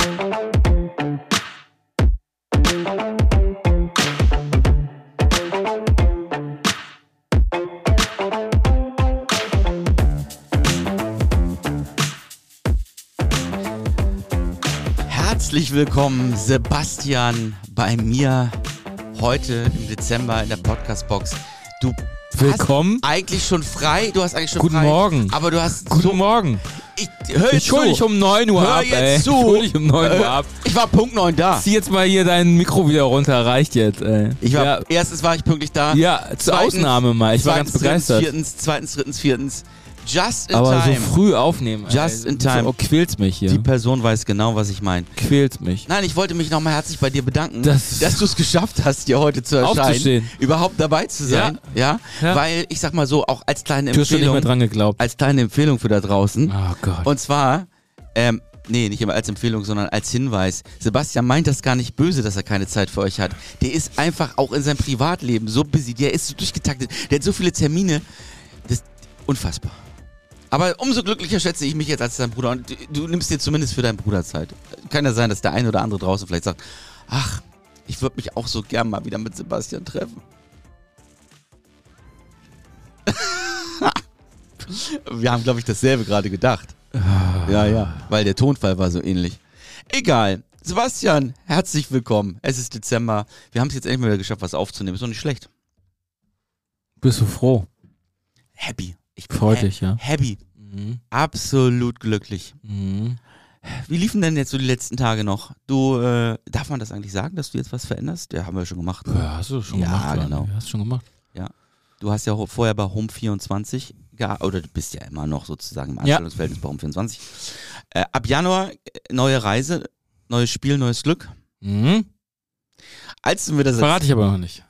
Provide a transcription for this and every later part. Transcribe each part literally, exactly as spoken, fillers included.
Herzlich willkommen, Sebastian, bei mir heute im Dezember in der Podcast-Box. Du Willkommen. hast eigentlich schon frei, du hast eigentlich schon Guten frei. Morgen. Aber du hast Guten so, Morgen. Ich, hör jetzt Ich hol zu. dich um neun Uhr Hör ab, jetzt ey. zu. Ich hol dich um neun Uhr ab. Ich war Punkt neun da. Zieh jetzt mal hier dein Mikro wieder runter, reicht jetzt, ey. Ich war, ja, erstens war ich pünktlich da. ja, zur Zweitens- Ausnahme mal. Ich war ganz zweitens, begeistert. Drittens, viertens, zweitens, drittens, viertens. Just in Aber time. so früh aufnehmen, Just ey. in time. So, oh, quält's mich hier. Die Person weiß genau, was ich meine. Quält's mich. Nein, ich wollte mich nochmal herzlich bei dir bedanken, Das- dass du es geschafft hast, hier heute zu erscheinen. Aufzustehen. Überhaupt dabei zu sein. Ja. Ja. Weil, ich sag mal so, auch als kleine Du hast schon nicht mehr Empfehlung, dran geglaubt. als kleine Empfehlung für da draußen. Oh Gott. Und zwar, ähm, nee, nicht immer als Empfehlung, sondern als Hinweis. Sebastian meint das gar nicht böse, dass er keine Zeit für euch hat. Der ist einfach auch in seinem Privatleben so busy, der ist so durchgetaktet, der hat so viele Termine. Das ist unfassbar. Aber umso glücklicher schätze ich mich jetzt als dein Bruder. Und du, du nimmst dir zumindest für deinen Bruder Zeit. Kann ja sein, dass der eine oder andere draußen vielleicht sagt, ach, ich würde mich auch so gern mal wieder mit Sebastian treffen. Wir haben, glaube ich, dasselbe gerade gedacht. Ja, ja, weil der Tonfall war so ähnlich. Egal. Sebastian, herzlich willkommen. Es ist Dezember. Wir haben es jetzt endlich mal wieder geschafft, was aufzunehmen. Ist doch nicht schlecht. Bist du froh? Happy. Ich bin Freut ha- dich, ja. Happy. Mhm. Absolut glücklich. Mhm. Wie liefen denn jetzt so die letzten Tage noch? Du, äh, darf man das eigentlich sagen, dass du jetzt was veränderst? Ja, haben wir schon gemacht. Ja, hast du schon Ja, gemacht. genau. Ja, hast du schon gemacht. Du hast ja ho- vorher bei Home vierundzwanzig gearbeitet, oder du bist ja immer noch sozusagen im Ja. Anstellungsverhältnis bei Home vierundzwanzig. Äh, ab Januar äh, neue Reise, neues Spiel, neues Glück. Mhm. Als du mir das Verrate ich aber noch nicht.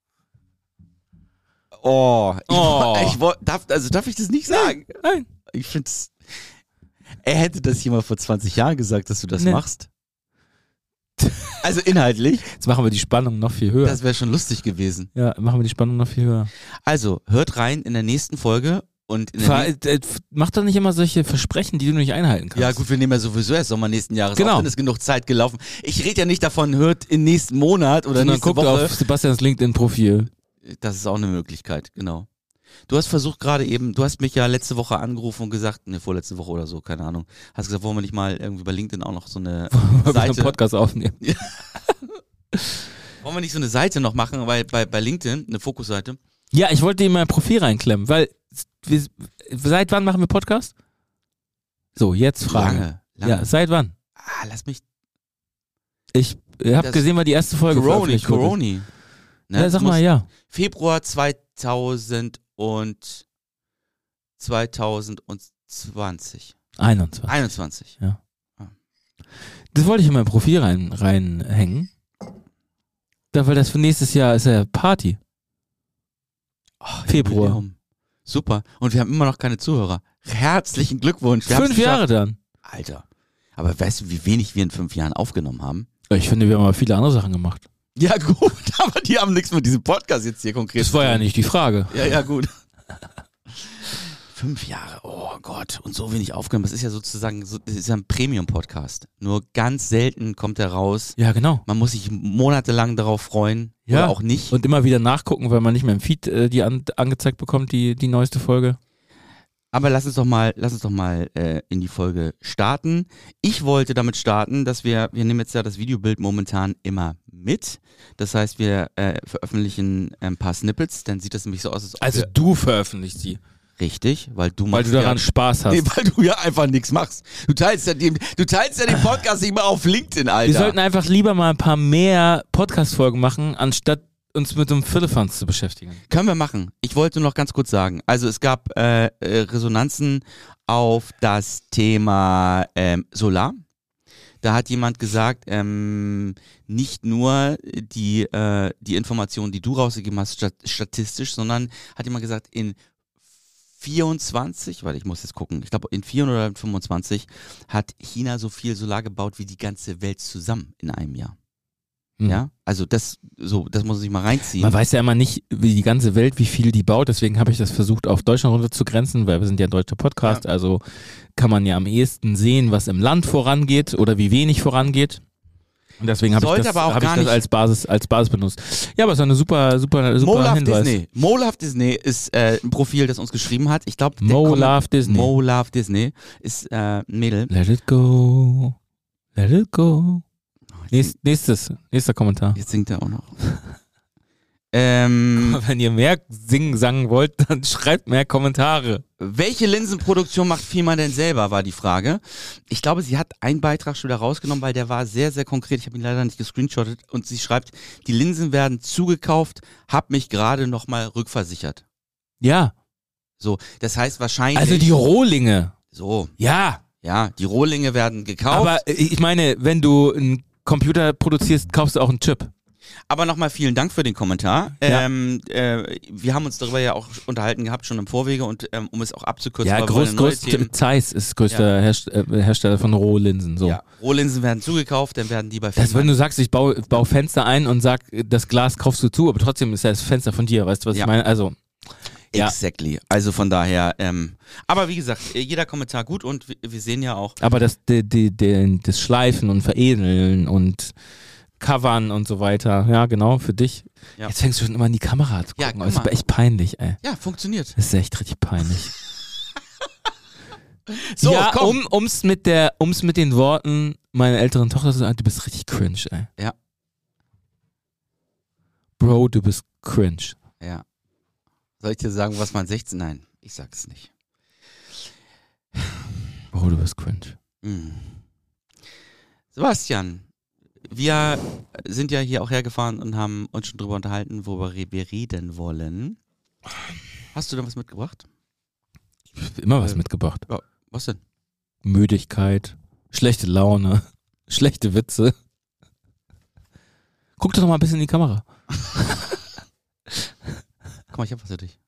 Oh, ich, Oh. wo- ich wo- darf, also darf ich das nicht sagen? Nein. Ich find's. Er hätte das hier mal vor zwanzig Jahren gesagt, dass du das Nee. machst. Also inhaltlich, Jetzt machen wir die Spannung noch viel höher. das wäre schon lustig gewesen. Ja, machen wir die Spannung noch viel höher. Also, hört rein in der nächsten Folge und in der Ver nächsten, äh, f- mach doch nicht immer solche Versprechen, die du nicht einhalten kannst. ja gut, wir nehmen ja sowieso erst Sommer nächsten Jahres Genau. auf, dann ist genug Zeit gelaufen. Ich rede ja nicht davon, hört im nächsten Monat oder Sondern nächste guckt Woche. auf Sebastians LinkedIn-Profil. Das ist auch eine Möglichkeit, genau. Du hast versucht gerade eben, du hast mich ja letzte Woche angerufen und gesagt, ne, vorletzte Woche oder so, keine Ahnung, hast gesagt, wollen wir nicht mal irgendwie bei LinkedIn auch noch so eine Wollen wir einen Seite, Podcast aufnehmen. wollen wir nicht so eine Seite noch machen, weil bei, bei LinkedIn, eine Fokusseite, Ja, ich wollte in mein Profil reinklemmen, weil wir, seit wann machen wir Podcast? So, jetzt Frage. lange, lange. Ja, seit wann? Ah, lass mich, Ich habe Das- gesehen, weil die erste Folge Coroni, veröffentlicht wurde. Coroni. Ne, Ja, sag muss- mal, ja. Februar zweitausend und zweitausendzwanzig. einundzwanzig. einundzwanzig. Das wollte ich in mein Profil rein, reinhängen. Da, weil das für nächstes Jahr ist ja Party. Oh, Februar. Jubiläum. Super. Und wir haben immer noch keine Zuhörer. Herzlichen Glückwunsch. Wir haben's Fünf Jahre geschafft. dann. Alter. Aber weißt du, wie wenig wir in fünf Jahren aufgenommen haben? Ich finde, wir haben aber viele andere Sachen gemacht. Ja, gut, aber die haben nichts mit diesem Podcast jetzt hier konkret Das war zu ja tun. nicht die Frage. Ja, ja, gut. Fünf Jahre, oh Gott, und so wenig aufgenommen. Das ist ja sozusagen, so, das ist ja ein Premium-Podcast. Nur ganz selten kommt er raus. Ja, genau. Man muss sich monatelang darauf freuen. Ja. Oder auch nicht. Und immer wieder nachgucken, weil man nicht mehr im Feed äh, die an, angezeigt bekommt, die, die neueste Folge. Aber lass uns doch mal, lass uns doch mal äh, in die Folge starten. Ich wollte damit starten, dass wir, wir nehmen jetzt ja das Videobild momentan immer mit. Das heißt, wir äh, veröffentlichen ein paar Snippets, dann sieht das nämlich so aus, als ob Also wir, du veröffentlichst sie, richtig, weil du weil machst du daran ja, Spaß hast. nee, weil du ja einfach nichts machst. Du teilst ja den, du teilst ja den Podcast nicht mal auf LinkedIn, Alter. Wir sollten einfach lieber mal ein paar mehr Podcast-Folgen machen, anstatt uns mit so einem Firlefanz zu beschäftigen. Können wir machen. Ich wollte nur noch ganz kurz sagen, also es gab äh, äh, Resonanzen auf das Thema ähm, Solar. Da hat jemand gesagt, ähm, nicht nur die, äh, die Informationen, die du rausgegeben hast, stat statistisch, sondern hat jemand gesagt, in vierundzwanzig, warte, ich muss jetzt gucken, ich glaube in vierundzwanzig oder fünfundzwanzig hat China so viel Solar gebaut wie die ganze Welt zusammen in einem Jahr. Hm. Ja, also das, so, das muss man sich mal reinziehen. Man weiß ja immer nicht, wie die ganze Welt, wie viel die baut, deswegen habe ich das versucht auf Deutschland runter zu grenzen, weil wir sind ja ein deutscher Podcast, ja. Also kann man ja am ehesten sehen, was im Land vorangeht oder wie wenig vorangeht. Und deswegen habe ich das, hab ich das als Basis als Basis benutzt. Ja, aber es ist eine super, super, super Mo Hinweis. Disney. Mo Love Disney ist äh, ein Profil, das uns geschrieben hat. Ich glaube, Mo Love Disney. Mo Love Disney ist äh, ein Mädel. Let it go, let it go. Nächst, nächstes, nächster Kommentar. Jetzt singt er auch noch. ähm, Wenn ihr mehr singen, sagen wollt, dann schreibt mehr Kommentare. Welche Linsenproduktion macht Fima denn selber, war die Frage. Ich glaube, sie hat einen Beitrag schon wieder rausgenommen, weil der war sehr, sehr konkret. Ich habe ihn leider nicht gescreenshottet. Und sie schreibt, die Linsen werden zugekauft, hab mich gerade nochmal rückversichert. Ja. So, das heißt wahrscheinlich... Also die Rohlinge. So. Ja. Ja, die Rohlinge werden gekauft. Aber ich meine, wenn du einen Computer produzierst, kaufst du auch einen Chip. Aber nochmal vielen Dank für den Kommentar. Ja. Ähm, äh, wir haben uns darüber ja auch unterhalten gehabt, schon im Vorwege, und ähm, um es auch abzukürzen. Ja, groß, groß, Zeiss ist größter ja. Herst äh, Hersteller von Rohlinsen. So. Ja, Rohlinsen werden zugekauft, dann werden die bei Das, wenn du sagst, ich baue, baue Fenster ein und sag, das Glas kaufst du zu, aber trotzdem ist ja das Fenster von dir, weißt du, was ja. ich meine? Also, ja. Exactly. Also von daher, ähm, aber wie gesagt, jeder Kommentar gut, und wir, wir sehen ja auch. Aber das, die, die, die, das Schleifen und Veredeln und Covern und so weiter, ja genau, für dich. Ja. Jetzt fängst du schon immer in die Kamera zu gucken, ja, das ist echt peinlich, ey. Ja, funktioniert. Das ist echt richtig peinlich. So, ja, komm. um um's mit der, um's mit den Worten meiner älteren Tochter zu sagen, du bist richtig cringe, ey. Ja. Bro, du bist cringe. Ja. Soll ich dir sagen, was man sechzehn? Nein, ich sag's nicht. Bro, du bist cringe. Mhm. Sebastian, wir sind ja hier auch hergefahren und haben uns schon drüber unterhalten, worüber wir reden wollen. Hast du da was mitgebracht? Ich habe immer was äh, mitgebracht. Ja, was denn? Müdigkeit, schlechte Laune, schlechte Witze. Guck doch noch mal ein bisschen in die Kamera. Guck mal, ich hab was für dich.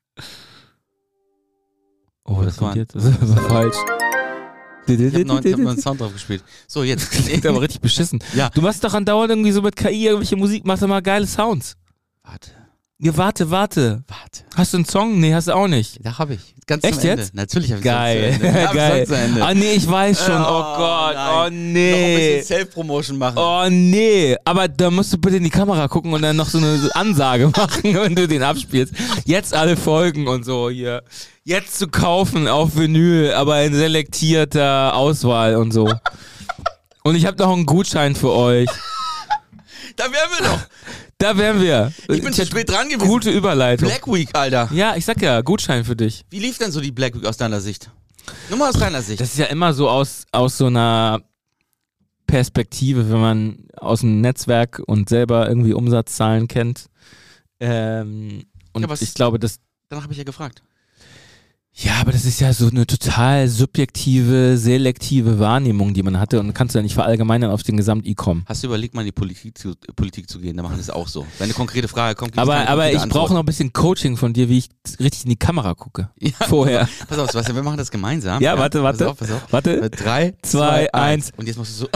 Oh, das, das kommt jetzt. Das ist aber falsch. Ich hab noch einen, hab noch einen Sound drauf gespielt. So, jetzt. Das klingt aber richtig beschissen. Ja. Du machst doch andauernd irgendwie so mit K I irgendwelche Musik, machst doch mal geile Sounds. Warte. Ja, warte, warte. Warte. Hast du einen Song? Nee, hast du auch nicht. Da hab ich. Ganz Echt zum Ende. jetzt? Natürlich hab ich Geil. Geil. Geil. Geil. Zu Ende. Ah nee, ich weiß schon. Oh, oh Gott. Nein. Oh nee. Noch ein bisschen Self-Promotion machen. Oh nee. Aber da musst du bitte in die Kamera gucken und dann noch so eine Ansage machen, wenn du den abspielst. Jetzt alle Folgen und so hier. Jetzt zu kaufen auf Vinyl, aber in selektierter Auswahl und so. Und ich habe noch einen Gutschein für euch. Da wären wir noch. Da wären wir. Ich bin zu spät dran gewesen. Gute Überleitung. Black Week, Alter. Ja, ich sag ja, Gutschein für dich. Wie lief denn so die Black Week aus deiner Sicht? Nur mal aus deiner Sicht. Das ist ja immer so aus, aus so einer Perspektive, wenn man aus dem Netzwerk und selber irgendwie Umsatzzahlen kennt. Ähm, und ja, ich glaube, das... Danach habe ich ja gefragt. Ja, aber das ist ja so eine total subjektive, selektive Wahrnehmung, die man hatte, und kannst du ja nicht verallgemeinern auf den Gesamt-E-Com. Hast du überlegt, mal in die Politik zu, Politik zu gehen? Da machen das auch so. Wenn eine konkrete Frage kommt, gibt es keine konkrete Antwort. Aber ich brauche noch ein bisschen Coaching von dir, wie ich richtig in die Kamera gucke. Ja, vorher. Pass auf, Sebastian, wir machen das gemeinsam. Ja, ja, warte, warte. Pass auf, pass auf. Warte. Drei, zwei, zwei, eins. Und jetzt musst du so...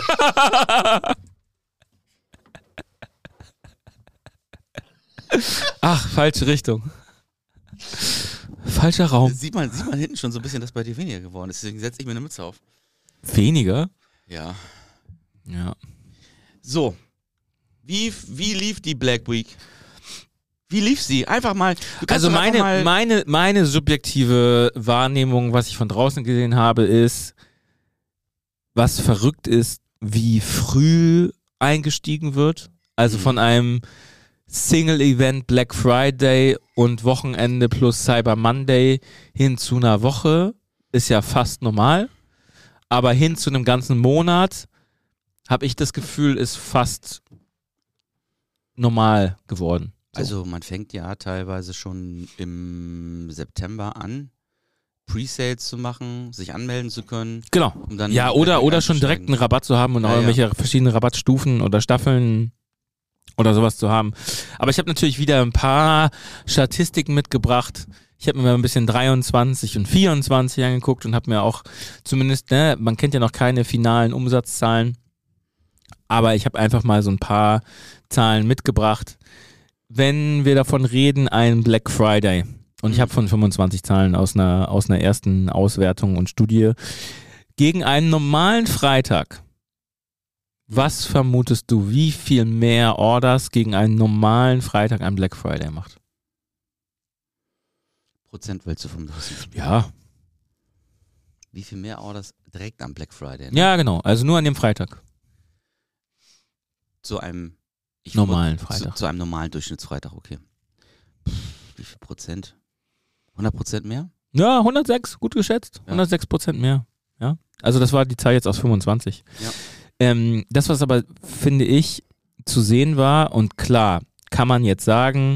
Ach, falsche Richtung. Falscher Raum. Sieht man, sieht man hinten schon so ein bisschen, dass bei dir weniger geworden ist. Deswegen setze ich mir eine Mütze auf. Weniger? Ja. Ja. So. Wie, wie lief die Black Week? Wie lief sie? Einfach mal. Du kannst also meine, mal meine, meine subjektive Wahrnehmung, was ich von draußen gesehen habe, ist, was verrückt ist, wie früh eingestiegen wird. Also von einem Single-Event Black Friday und Wochenende plus Cyber Monday hin zu einer Woche ist ja fast normal. Aber hin zu einem ganzen Monat habe ich das Gefühl, ist fast normal geworden. So. Also man fängt ja teilweise schon im September an, Pre-Sales zu machen, sich anmelden zu können. Genau. Um dann ja, oder, oder schon direkt einen Rabatt zu haben und ja, auch irgendwelche ja. verschiedene Rabattstufen oder Staffeln oder sowas zu haben. Aber ich habe natürlich wieder ein paar Statistiken mitgebracht. Ich habe mir mal ein bisschen dreiundzwanzig und vierundzwanzig angeguckt und habe mir auch zumindest, ne, man kennt ja noch keine finalen Umsatzzahlen, Aber ich habe einfach mal so ein paar Zahlen mitgebracht. Wenn wir davon reden, ein Black Friday, und ich habe von fünfundzwanzig Zahlen aus einer, aus einer ersten Auswertung und Studie, gegen einen normalen Freitag, was vermutest du, wie viel mehr Orders gegen einen normalen Freitag ein Black Friday macht? Prozent willst du vom Wissen? Ja. Wie viel mehr Orders direkt am Black Friday? Ne? Ja, genau. Also nur an dem Freitag. Zu einem ich normalen zu, Freitag. Zu einem normalen Durchschnittsfreitag, okay. Pff, wie viel Prozent? hundert Prozent mehr? Ja, hundertsechs, gut geschätzt. Ja. hundertsechs Prozent mehr. Ja. Also das war die Zahl jetzt aus fünfundzwanzig. Ja. Ähm, das, was aber, finde ich, zu sehen war, und klar, kann man jetzt sagen,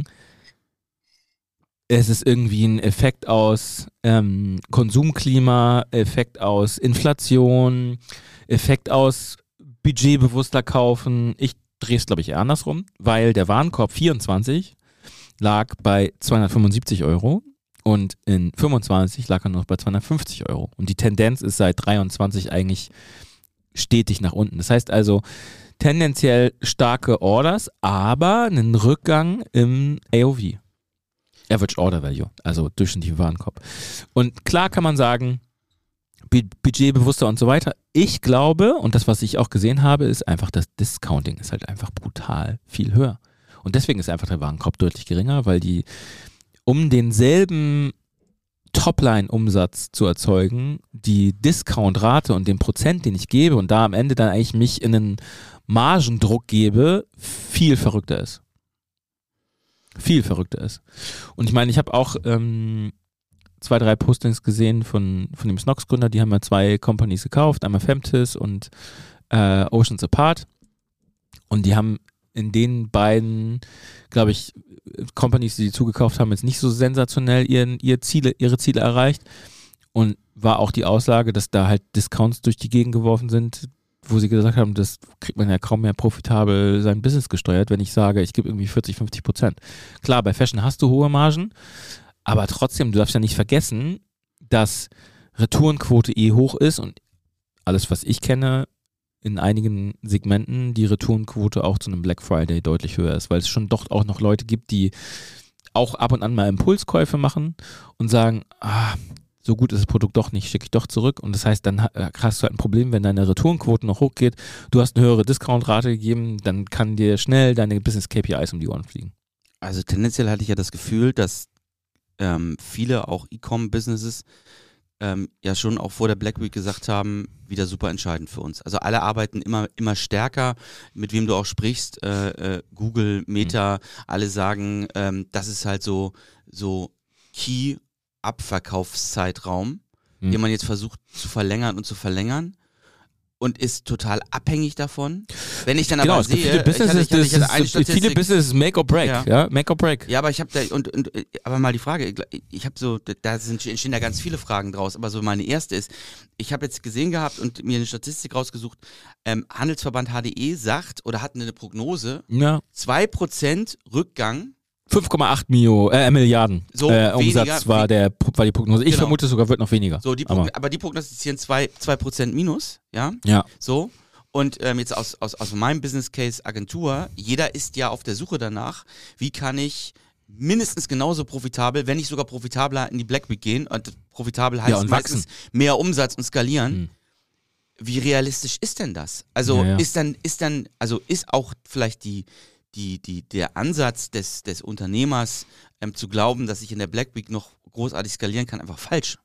es ist irgendwie ein Effekt aus ähm, Konsumklima, Effekt aus Inflation, Effekt aus budgetbewusster Kaufen. Ich drehe es, glaube ich, eher andersrum, weil der Warenkorb vierundzwanzig lag bei zweihundertfünfundsiebzig Euro und in fünfundzwanzig lag er noch bei zweihundertfünfzig Euro. Und die Tendenz ist seit dreiundzwanzig eigentlich stetig nach unten. Das heißt also tendenziell starke Orders, aber einen Rückgang im A O V. Average Order Value, also durchschnittlichen Warenkorb. Und klar kann man sagen, budgetbewusster und so weiter. Ich glaube, und das, was ich auch gesehen habe, ist einfach, das Discounting ist halt einfach brutal viel höher. Und deswegen ist einfach der Warenkorb deutlich geringer, weil die, um denselben Topline-Umsatz zu erzeugen, die Discount-Rate und den Prozent, den ich gebe und da am Ende dann eigentlich mich in einen Margendruck gebe, viel verrückter ist. Viel verrückter ist. Und ich meine, ich habe auch ähm, zwei, drei Postings gesehen von, von dem Snox-Gründer, die haben ja zwei Companies gekauft, einmal Femtis und äh, Oceans Apart. Und die haben in den beiden, glaube ich, Companies, die die zugekauft haben, jetzt nicht so sensationell ihren, ihre, Ziele, ihre Ziele erreicht. Und war auch die Aussage, dass da halt Discounts durch die Gegend geworfen sind, wo sie gesagt haben, das kriegt man ja kaum mehr profitabel sein Business gesteuert, wenn ich sage, ich gebe irgendwie vierzig, fünfzig Prozent. Klar, bei Fashion hast du hohe Margen, aber trotzdem, du darfst ja nicht vergessen, dass Retourenquote eh hoch ist und alles, was ich kenne, in einigen Segmenten die Retourenquote auch zu einem Black Friday deutlich höher ist, weil es schon doch auch noch Leute gibt, die auch ab und an mal Impulskäufe machen und sagen, ah, so gut ist das Produkt doch nicht, schicke ich doch zurück. Und das heißt, dann hast du halt ein Problem, wenn deine Retourenquote noch hochgeht, du hast eine höhere Discount-Rate gegeben, dann kann dir schnell deine Business-K P Is um die Ohren fliegen. Also tendenziell hatte ich ja das Gefühl, dass ähm, viele auch E-Com-Businesses ähm, ja schon auch vor der Black Week gesagt haben, wieder super entscheidend für uns. Also alle arbeiten immer, immer stärker, mit wem du auch sprichst, äh, äh, Google, Meta, mhm. alle sagen, ähm, das ist halt so, so Key Abverkaufszeitraum, hm. den man jetzt versucht zu verlängern und zu verlängern und ist total abhängig davon. Wenn ich dann genau, aber sehe, viele Businesses, ich hatte, ich hatte, ich hatte eine Statistik, viele Businesses make or break, ja, ja make or break. Ja, aber ich habe da und, und aber mal die Frage, ich habe so, da sind, entstehen da ganz viele Fragen draus, aber so meine erste ist, ich habe jetzt gesehen gehabt und mir eine Statistik rausgesucht, ähm, Handelsverband H D E sagt oder hat eine Prognose, ja. zwei Prozent Rückgang fünf Komma acht Mio, äh, Milliarden so äh, weniger, Umsatz war, der, war die Prognose. Ich genau. vermute sogar, wird noch weniger. So, die aber. aber die prognostizieren zwei Prozent minus, ja? Ja. So. Und ähm, jetzt aus, aus, aus meinem Business Case Agentur, jeder ist ja auf der Suche danach, wie kann ich mindestens genauso profitabel, wenn nicht sogar profitabler in die Black Week gehen. Und profitabel heißt ja, und meistens wachsen. Mehr Umsatz und skalieren. Hm. Wie realistisch ist denn das? Also ja, ja. ist dann, ist dann, also ist auch vielleicht die Die, die, der Ansatz des, des Unternehmers ähm, zu glauben, dass ich in der Black Week noch großartig skalieren kann, einfach falsch.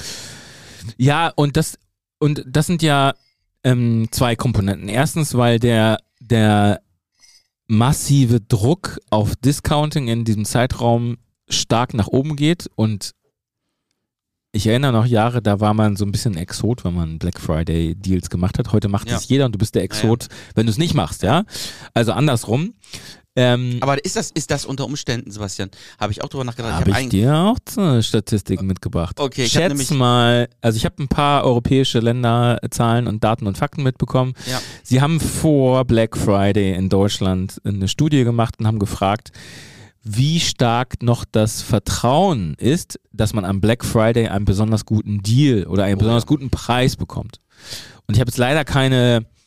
Ja, und das, und das sind ja ähm, zwei Komponenten. Erstens, weil der, der massive Druck auf Discounting in diesem Zeitraum stark nach oben geht und ich erinnere noch Jahre, da war man so ein bisschen Exot, wenn man Black Friday Deals gemacht hat. Heute macht ja. es jeder und du bist der Exot, ja, ja. wenn du es nicht machst, ja. Also andersrum. Ähm, Aber ist das, ist das unter Umständen, Sebastian, habe ich auch drüber nachgedacht. Habe ich, hab ich dir auch so Statistiken mitgebracht. Okay, ich Schätz nämlich mal, also ich habe ein paar europäische Länderzahlen und Daten und Fakten mitbekommen. Ja. Sie haben vor Black Friday in Deutschland eine Studie gemacht und haben gefragt, wie stark noch das Vertrauen ist, dass man am Black Friday einen besonders guten Deal oder einen oh, besonders ja. guten Preis bekommt. Und ich habe jetzt leider keine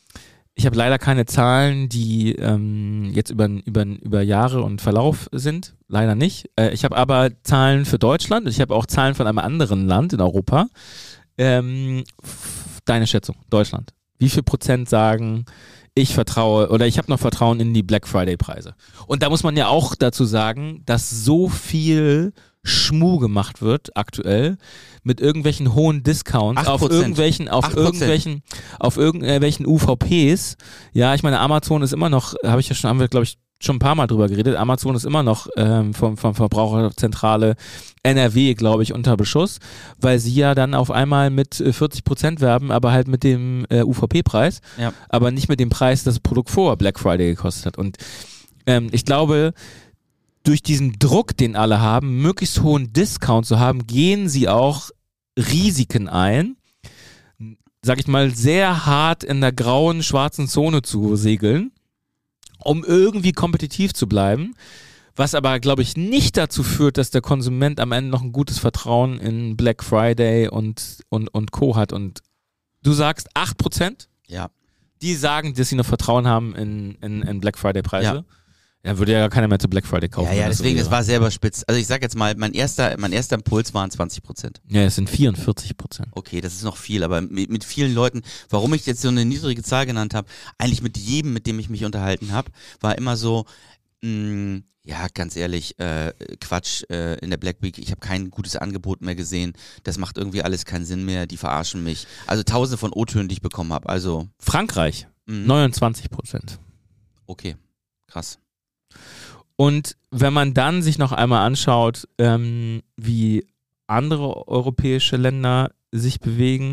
Ich habe leider keine Zahlen, die ähm, jetzt über, über, über Jahre und Verlauf sind. Leider nicht. Äh, ich habe aber Zahlen für Deutschland. Ich habe auch Zahlen von einem anderen Land in Europa. Ähm, f- deine Schätzung, Deutschland. Wie viel Prozent sagen, ich vertraue oder ich habe noch Vertrauen in die Black Friday Preise? Und da muss man ja auch dazu sagen, dass so viel Schmuh gemacht wird aktuell mit irgendwelchen hohen Discounts auf irgendwelchen auf irgendwelchen auf irgendwelchen U V Ps. Ja, ich meine, Amazon ist immer noch, habe ich ja schon, haben wir glaube ich schon ein paar Mal drüber geredet, Amazon ist immer noch ähm, vom, vom Verbraucherzentrale N R W, glaube ich, unter Beschuss, weil sie ja dann auf einmal mit äh, vierzig Prozent werben, aber halt mit dem äh, U V P-Preis, Ja. aber nicht mit dem Preis, das das Produkt vor Black Friday gekostet hat. Und ähm, ich glaube, durch diesen Druck, den alle haben, möglichst hohen Discount zu haben, gehen sie auch Risiken ein, sag ich mal, sehr hart in der grauen, schwarzen Zone zu segeln, um irgendwie kompetitiv zu bleiben, was aber, glaube ich, nicht dazu führt, dass der Konsument am Ende noch ein gutes Vertrauen in Black Friday und, und, und Co. hat. Und du sagst acht Prozent, Ja. die sagen, dass sie noch Vertrauen haben in, in, in Black Friday Preise. Ja. Ja, würde ja gar keiner mehr zu Black Friday kaufen. Ja, ja, wenn das so deswegen, wäre. es war selber spitz. Also ich sag jetzt mal, mein erster, mein erster Impuls waren zwanzig Prozent. Ja, es sind vierundvierzig Prozent. Okay, das ist noch viel, aber mit, mit vielen Leuten, warum ich jetzt so eine niedrige Zahl genannt habe, eigentlich mit jedem, mit dem ich mich unterhalten habe, war immer so, mh, ja, ganz ehrlich, äh, Quatsch, äh, in der Black Week, ich habe kein gutes Angebot mehr gesehen, das macht irgendwie alles keinen Sinn mehr, die verarschen mich. Also tausende von O-Tönen, die ich bekommen habe, also, Frankreich, mh, neunundzwanzig Prozent. okay, krass. Und wenn man dann sich noch einmal anschaut, ähm, wie andere europäische Länder sich bewegen,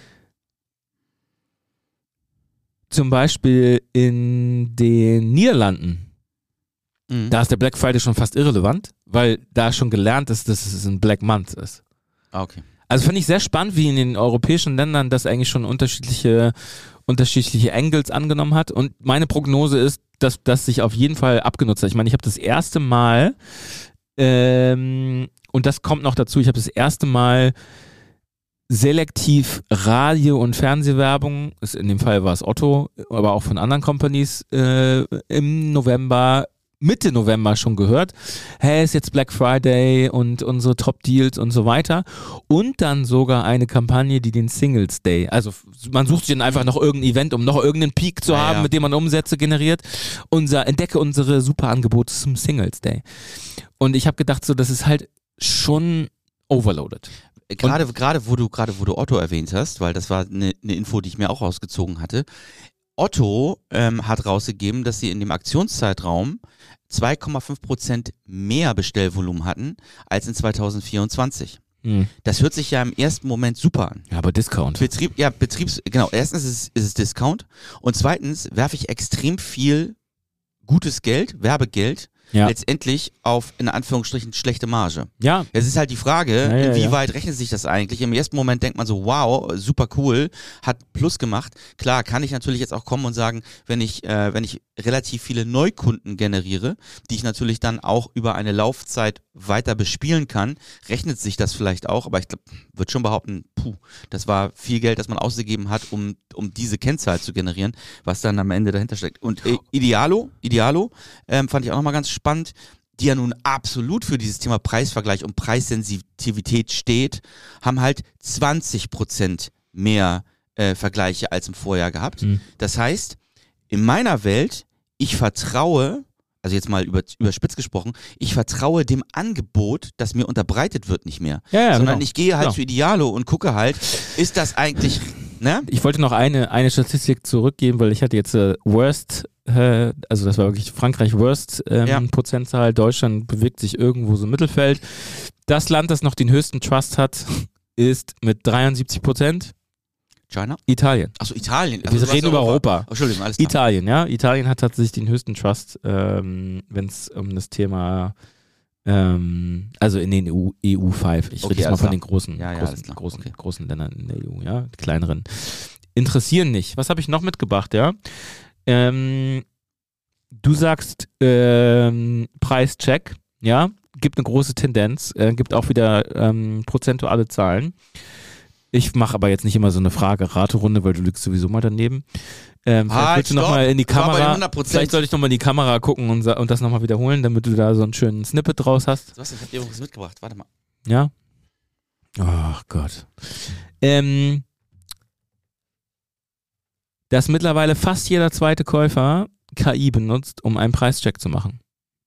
zum Beispiel in den Niederlanden, Mhm. da ist der Black Friday schon fast irrelevant, weil da schon gelernt ist, dass es ein Black Month ist. Ah, okay. Also finde ich sehr spannend, wie in den europäischen Ländern das eigentlich schon unterschiedliche, unterschiedliche Angles angenommen hat. Und meine Prognose ist, dass das sich auf jeden Fall abgenutzt hat. Ich meine, ich habe das erste Mal, ähm, und das kommt noch dazu, ich habe das erste Mal selektiv Radio- und Fernsehwerbung, ist in dem Fall war es Otto, aber auch von anderen Companies, äh, im November, Mitte November schon gehört, hey, ist jetzt Black Friday und unsere Top-Deals und so weiter. Und dann sogar eine Kampagne, die den Singles Day, also man sucht sich dann einfach noch irgendein Event, um noch irgendeinen Peak zu Ja, haben, ja. mit dem man Umsätze generiert. Unser, entdecke unsere super Angebote zum Singles Day. Und ich habe gedacht, so, das ist halt schon overloaded. Gerade, gerade wo du, gerade wo du Otto erwähnt hast, weil das war eine, eine Info, die ich mir auch rausgezogen hatte. Otto ähm, hat rausgegeben, dass sie in dem Aktionszeitraum zwei Komma fünf Prozent mehr Bestellvolumen hatten als in zweitausendvierundzwanzig. Hm. Das hört sich ja im ersten Moment super an. Ja, aber Discount. Betrieb, ja, Betriebs, genau. Erstens ist es, ist es Discount und zweitens werfe ich extrem viel gutes Geld, Werbegeld, Ja. letztendlich auf, in Anführungsstrichen, schlechte Marge. Ja, Es ist halt die Frage, Ja, ja, inwieweit rechnet sich das eigentlich? Im ersten Moment denkt man so, wow, super cool, hat Plus gemacht. Klar, kann ich natürlich jetzt auch kommen und sagen, wenn ich, äh, wenn ich relativ viele Neukunden generiere, die ich natürlich dann auch über eine Laufzeit weiter bespielen kann, rechnet sich das vielleicht auch, aber ich glaube, würde schon behaupten, puh, das war viel Geld, das man ausgegeben hat, um, um diese Kennzahl zu generieren, was dann am Ende dahinter steckt. Und äh, Idealo, Idealo, ähm, fand ich auch nochmal ganz spannend, die ja nun absolut für dieses Thema Preisvergleich und Preissensitivität steht, haben halt zwanzig Prozent mehr äh, Vergleiche als im Vorjahr gehabt. Mhm. Das heißt, in meiner Welt, ich vertraue, also jetzt mal über, überspitzt gesprochen, ich vertraue dem Angebot, das mir unterbreitet wird, nicht mehr. Ja, ja, Sondern genau. ich gehe halt Genau. zu Idealo und gucke halt, ist das eigentlich, ne? Ich wollte noch eine, eine Statistik zurückgeben, weil ich hatte jetzt äh, Worst, äh, also das war wirklich Frankreich Worst ähm, Ja. Prozentzahl, Deutschland bewegt sich irgendwo so im Mittelfeld. Das Land, das noch den höchsten Trust hat, ist mit dreiundsiebzig Prozent China? Italien. Achso, Italien. Wir Also, du reden warst über Europa. Oh, Entschuldigung, alles klar. Italien, ja. Italien hat tatsächlich den höchsten Trust, ähm, wenn es um das Thema, ähm, also in den E U, E U fünf. Ich Okay, rede jetzt mal alles von klar. den großen, Ja, ja, großen, alles klar. großen, Okay. großen Ländern in der E U, ja. Die kleineren interessieren nicht. Was habe ich noch mitgebracht, ja? Ähm, du sagst ähm, Preischeck, ja. Gibt eine große Tendenz, äh, gibt auch wieder ähm, prozentuale Zahlen. Ich mache aber jetzt nicht immer so eine Frage-Rate-Runde, weil du liegst sowieso mal daneben. Ähm, vielleicht Halt, willst du stopp. nochmal in die Das war bei den Kamera, hundert Prozent. vielleicht sollte ich nochmal in die Kamera gucken und, sa- und das nochmal wiederholen, damit du da so einen schönen Snippet draus hast. Sebastian, ich hab dir irgendwas mitgebracht. Warte mal. Ja? Ach Gott. Ähm, dass mittlerweile fast jeder zweite Käufer K I benutzt, um einen Preischeck zu machen.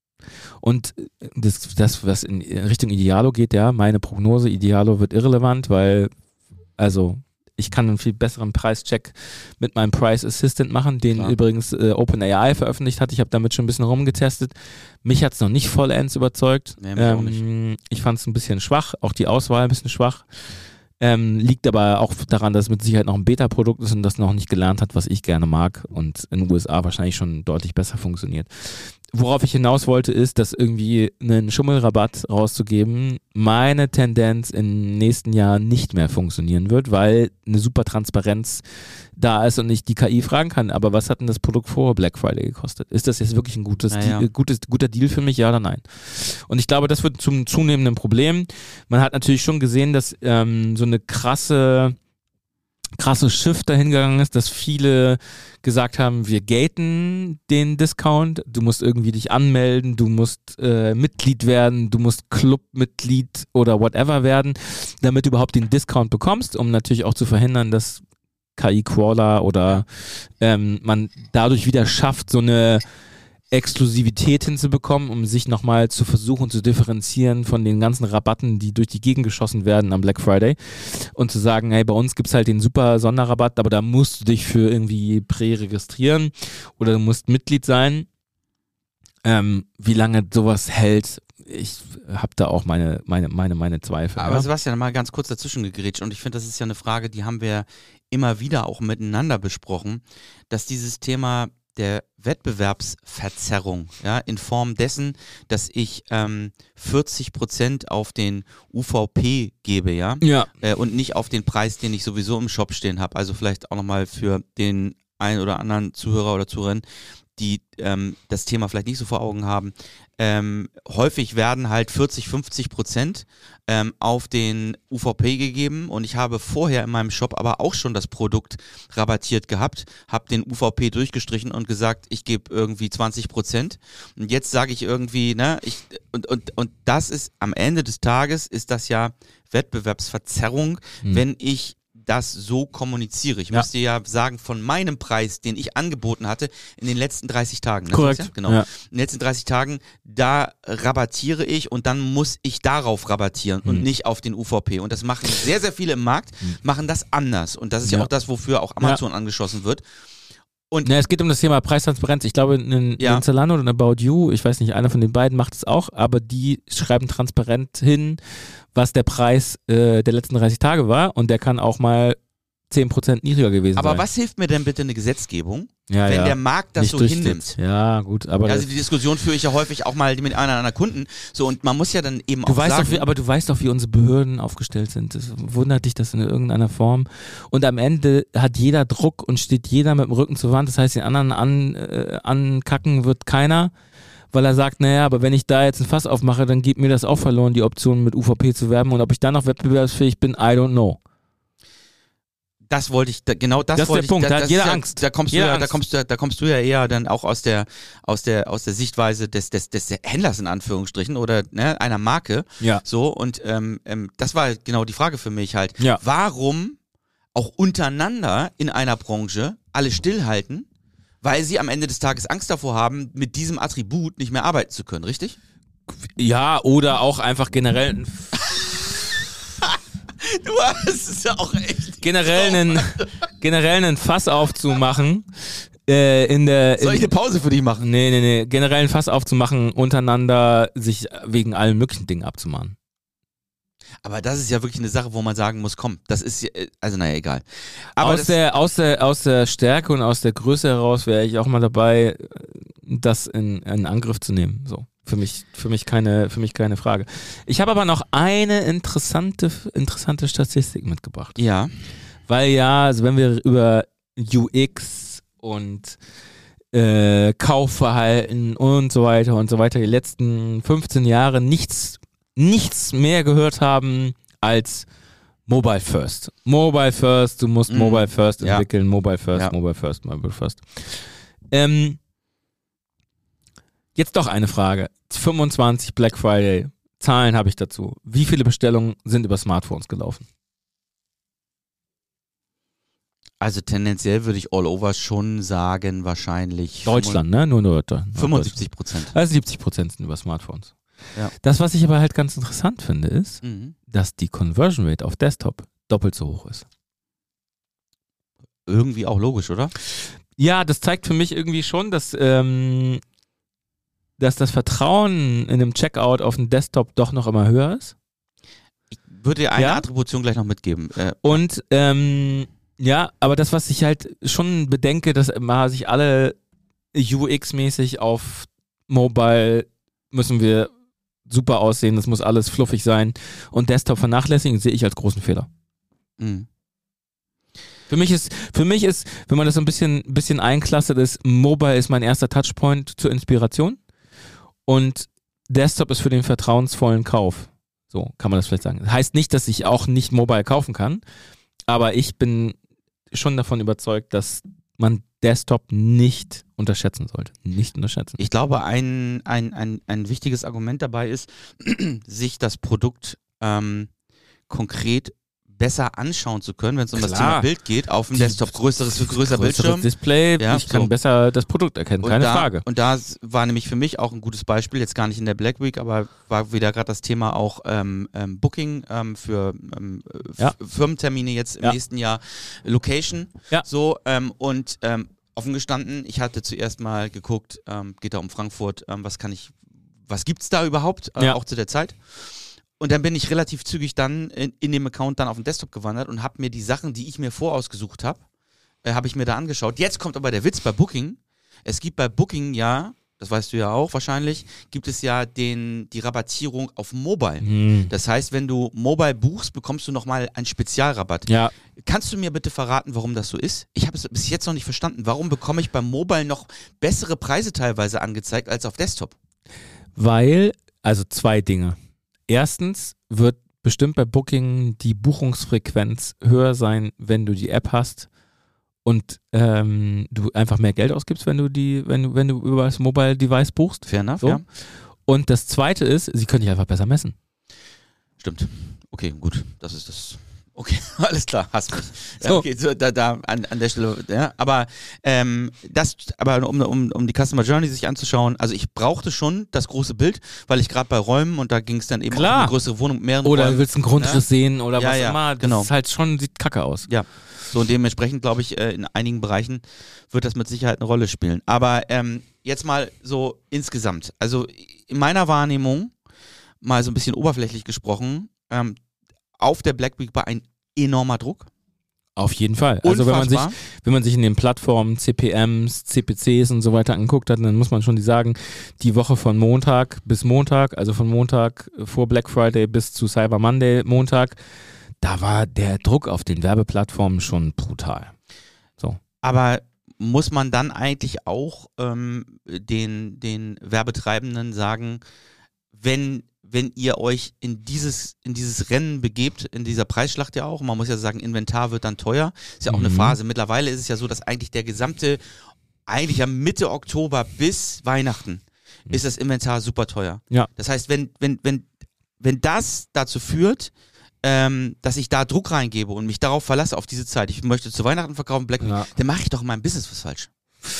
Und das, das was in Richtung Idealo geht, ja, meine Prognose, Idealo wird irrelevant, weil, also, ich kann einen viel besseren Preischeck mit meinem Price Assistant machen, den Klar. übrigens äh, OpenAI veröffentlicht hat. Ich habe damit schon ein bisschen rumgetestet. Mich hat es noch nicht vollends überzeugt. Nee, mich auch nicht. Ähm, ich fand es ein bisschen schwach, auch die Auswahl ein bisschen schwach. Ähm, liegt aber auch daran, dass es mit Sicherheit noch ein Beta-Produkt ist und das noch nicht gelernt hat, was ich gerne mag und in den U S A wahrscheinlich schon deutlich besser funktioniert. Worauf ich hinaus wollte, ist, dass irgendwie einen Schummelrabatt rauszugeben, meine Tendenz im nächsten Jahr nicht mehr funktionieren wird, weil eine super Transparenz da ist und ich die K I fragen kann, aber was hat denn das Produkt vor Black Friday gekostet? Ist das jetzt wirklich ein gutes, Naja. Deal, gutes guter Deal für mich, ja oder nein? Und ich glaube, das wird zum zunehmenden Problem. Man hat natürlich schon gesehen, dass ähm, so eine krasse krasse Shift dahingegangen ist, dass viele gesagt haben, wir gaten den Discount, du musst irgendwie dich anmelden, du musst äh, Mitglied werden, du musst Clubmitglied oder whatever werden, damit du überhaupt den Discount bekommst, um natürlich auch zu verhindern, dass K I-Crawler oder ähm, man dadurch wieder schafft, so eine Exklusivität hinzubekommen, um sich nochmal zu versuchen zu differenzieren von den ganzen Rabatten, die durch die Gegend geschossen werden am Black Friday und zu sagen, hey, bei uns gibt's halt den super Sonderrabatt, aber da musst du dich für irgendwie prä-registrieren oder du musst Mitglied sein. Ähm, wie lange sowas hält, ich habe da auch meine, meine, meine, meine Zweifel. Aber ja. Sebastian, mal ganz kurz dazwischen gegrätscht und ich finde, das ist ja eine Frage, die haben wir immer wieder auch miteinander besprochen, dass dieses Thema der Wettbewerbsverzerrung, ja, in Form dessen, dass ich ähm, vierzig Prozent auf den U V P gebe, ja, Ja. äh, und nicht auf den Preis, den ich sowieso im Shop stehen habe. Also vielleicht auch nochmal für den einen oder anderen Zuhörer oder Zuhörerin, die ähm, das Thema vielleicht nicht so vor Augen haben. Ähm, häufig werden halt vierzig, fünfzig Prozent ähm, auf den U V P gegeben und ich habe vorher in meinem Shop aber auch schon das Produkt rabattiert gehabt, habe den U V P durchgestrichen und gesagt, ich gebe irgendwie zwanzig Prozent und jetzt sage ich irgendwie, ne, ich und, und, und das ist am Ende des Tages ist das ja Wettbewerbsverzerrung, Hm. wenn ich das so kommuniziere. Ich Ja. muss dir ja sagen, von meinem Preis, den ich angeboten hatte, in den letzten dreißig Tagen. Ne? Korrekt. Ja? Genau. Ja. In den letzten dreißig Tagen, da rabattiere ich und dann muss ich darauf rabattieren und Hm. nicht auf den U V P. Und das machen sehr, sehr viele im Markt, machen das anders. Und das ist ja, Ja. auch das, wofür auch Amazon angeschossen wird. Und Na, es geht um das Thema Preistransparenz. Ich glaube, in, Ja. in Zalando oder in About You, ich weiß nicht, einer von den beiden macht es auch, aber die schreiben transparent hin, was der Preis äh, der letzten dreißig Tage war und der kann auch mal zehn Prozent niedriger gewesen aber sein. was hilft mir denn bitte eine Gesetzgebung, ja, wenn ja. der Markt das Nicht so durchsetzt. hinnimmt? Ja, gut, aber Also das, die Diskussion führe ich ja häufig auch mal mit einer anderen Kunden. So, und man muss ja dann eben du auch weißt sagen, doch, wie, aber du weißt doch, wie unsere Behörden aufgestellt sind. Das wundert dich das in irgendeiner Form. Und am Ende hat jeder Druck und steht jeder mit dem Rücken zur Wand. Das heißt, den anderen an, äh, ankacken wird keiner, weil er sagt, naja, aber wenn ich da jetzt ein Fass aufmache, dann geht mir das auch verloren, die Option mit U V P zu werben. Und ob ich dann noch wettbewerbsfähig bin, I don't know. das wollte ich, da, genau das, Das ist wollte der ich. Punkt, da, da hat das jeder ist ja, Angst. Da kommst Jeder du ja, da Angst. kommst du, da kommst du ja eher dann auch aus der, aus der, aus der Sichtweise des, des, des Händlers in Anführungsstrichen oder ne, einer Marke. Ja. So und ähm, ähm, das war genau die Frage für mich halt. Ja. Warum auch untereinander in einer Branche alle stillhalten, weil sie am Ende des Tages Angst davor haben, mit diesem Attribut nicht mehr arbeiten zu können, richtig? Ja, oder auch einfach generell ein Du hast es ja auch echt. generell einen, generell einen Fass aufzumachen, äh, in der, Soll ich in, eine Pause für dich machen? nee, nee, nee, generell ein Fass aufzumachen, untereinander sich wegen allen möglichen Dingen abzumahnen. Aber das ist ja wirklich eine Sache, wo man sagen muss, komm, das ist, ja- also naja, egal. Aber aus, das, der, aus, der, aus der Stärke und aus der Größe heraus wäre ich auch mal dabei, das in, in Angriff zu nehmen. So. Für mich, für mich keine, für mich keine Frage. Ich habe aber noch eine interessante, interessante Statistik mitgebracht. ja, Weil ja, also wenn wir über U X und äh, Kaufverhalten und so weiter und so weiter die letzten fünfzehn Jahre nichts, nichts mehr gehört haben als Mobile First. Mobile First, du musst Mhm. Mobile First Ja. entwickeln. Mobile First, Ja. Mobile First, Mobile First. Ähm, jetzt doch eine Frage. fünfundzwanzig Black Friday. Zahlen habe ich dazu. Wie viele Bestellungen sind über Smartphones gelaufen? Also tendenziell würde ich all over schon sagen, wahrscheinlich Deutschland, ne? Nur nur fünfundsiebzig Prozent. Also siebzig Prozent sind über Smartphones. Ja. Das, was ich aber halt ganz interessant finde, ist, Mhm. dass die Conversion Rate auf Desktop doppelt so hoch ist. Irgendwie auch logisch, oder? Ja, das zeigt für mich irgendwie schon, dass, ähm, dass das Vertrauen in einem Checkout auf dem Desktop doch noch immer höher ist. Ich würde dir eine Ja? Attribution gleich noch mitgeben. Äh, Und ähm, ja, aber das, was ich halt schon bedenke, dass immer sich alle U X-mäßig auf Mobile müssen wir super aussehen, das muss alles fluffig sein und Desktop vernachlässigen, sehe ich als großen Fehler. mh. Für mich ist, für mich ist, wenn man das so ein bisschen, bisschen einklasset, ist Mobile ist mein erster Touchpoint zur Inspiration und Desktop ist für den vertrauensvollen Kauf. So kann man das vielleicht sagen. Heißt nicht, dass ich auch nicht Mobile kaufen kann, aber ich bin schon davon überzeugt, dass man Desktop nicht unterschätzen sollte. Nicht unterschätzen. Ich glaube, ein, ein, ein, ein wichtiges Argument dabei ist, sich das Produkt ähm, konkret besser anschauen zu können, wenn es um das Klar. Thema Bild geht, auf dem Die- Desktop größeres, größer Größeres Bildschirm. Display, Ja, ich kann so. besser das Produkt erkennen, Und keine da, Frage. Und da s- war nämlich für mich auch ein gutes Beispiel, jetzt gar nicht in der Black Week, aber war wieder gerade das Thema auch ähm, ähm, Booking ähm, für ähm, F- Ja. Firmentermine jetzt im Ja. nächsten Jahr, Location. Ja. So, ähm, und ähm, offen gestanden, ich hatte zuerst mal geguckt, ähm, geht da um Frankfurt, ähm, was kann ich, was gibt's da überhaupt, äh, Ja. auch zu der Zeit. Und dann bin ich relativ zügig dann in, in dem Account dann auf den Desktop gewandert und habe mir die Sachen, die ich mir vorausgesucht habe, äh, habe ich mir da angeschaut. Jetzt kommt aber der Witz bei Booking. Es gibt bei Booking ja, das weißt du ja auch wahrscheinlich, gibt es ja den, die Rabattierung auf Mobile. Hm. Das heißt, wenn du Mobile buchst, bekommst du nochmal einen Spezialrabatt. Ja, Kannst du mir bitte verraten, warum das so ist? Ich habe es bis jetzt noch nicht verstanden. Warum bekomme ich beim Mobile noch bessere Preise teilweise angezeigt als auf Desktop? weil, also zwei Dinge. Erstens wird bestimmt bei Booking die Buchungsfrequenz höher sein, wenn du die App hast und ähm, du einfach mehr Geld ausgibst, wenn du die, wenn du, wenn du über das Mobile Device buchst. Fair enough, So. ja? Und das zweite ist, sie können dich einfach besser messen. Stimmt. Okay, gut. Das ist das. Okay, alles klar, hast mich. Ja, So. okay, so, da, da an, an der Stelle, ja. Aber ähm, das, aber um, um, um die Customer Journey sich anzuschauen, also ich brauchte schon das große Bild, weil ich gerade bei Räumen und da ging es dann eben Klar. auch um eine größere Wohnung mit mehreren Oder Räumen. du willst einen Grundriss sehen oder Ja, was ja, immer. Das genau. ist halt schon, sieht kacke aus. Ja, so und dementsprechend glaube ich, äh, in einigen Bereichen wird das mit Sicherheit eine Rolle spielen. Aber ähm, jetzt mal so insgesamt, also in meiner Wahrnehmung, mal so ein bisschen oberflächlich gesprochen, ähm, auf der Black Week war ein enormer Druck. Auf jeden Fall. Also wenn man sich, Unfassbar. wenn man sich in den Plattformen C P Ms, C P Cs und so weiter anguckt hat, dann muss man schon die sagen, die Woche von Montag bis Montag, also von Montag vor Black Friday bis zu Cyber Monday Montag, da war der Druck auf den Werbeplattformen schon brutal. Aber muss man dann eigentlich auch ähm, den, den Werbetreibenden sagen, wenn, wenn ihr euch in dieses, in dieses Rennen begebt, in dieser Preisschlacht ja auch, man muss ja sagen, Inventar wird dann teuer, ist ja auch eine Mhm. Phase. Mittlerweile ist es ja so, dass eigentlich der gesamte, eigentlich ja Mitte Oktober bis Weihnachten ist das Inventar super teuer. Ja. Das heißt, wenn, wenn, wenn, wenn das dazu führt, ähm, dass ich da Druck reingebe und mich darauf verlasse, auf diese Zeit, ich möchte zu Weihnachten verkaufen, Black Week, Ja. dann mache ich doch in meinem Business was falsch.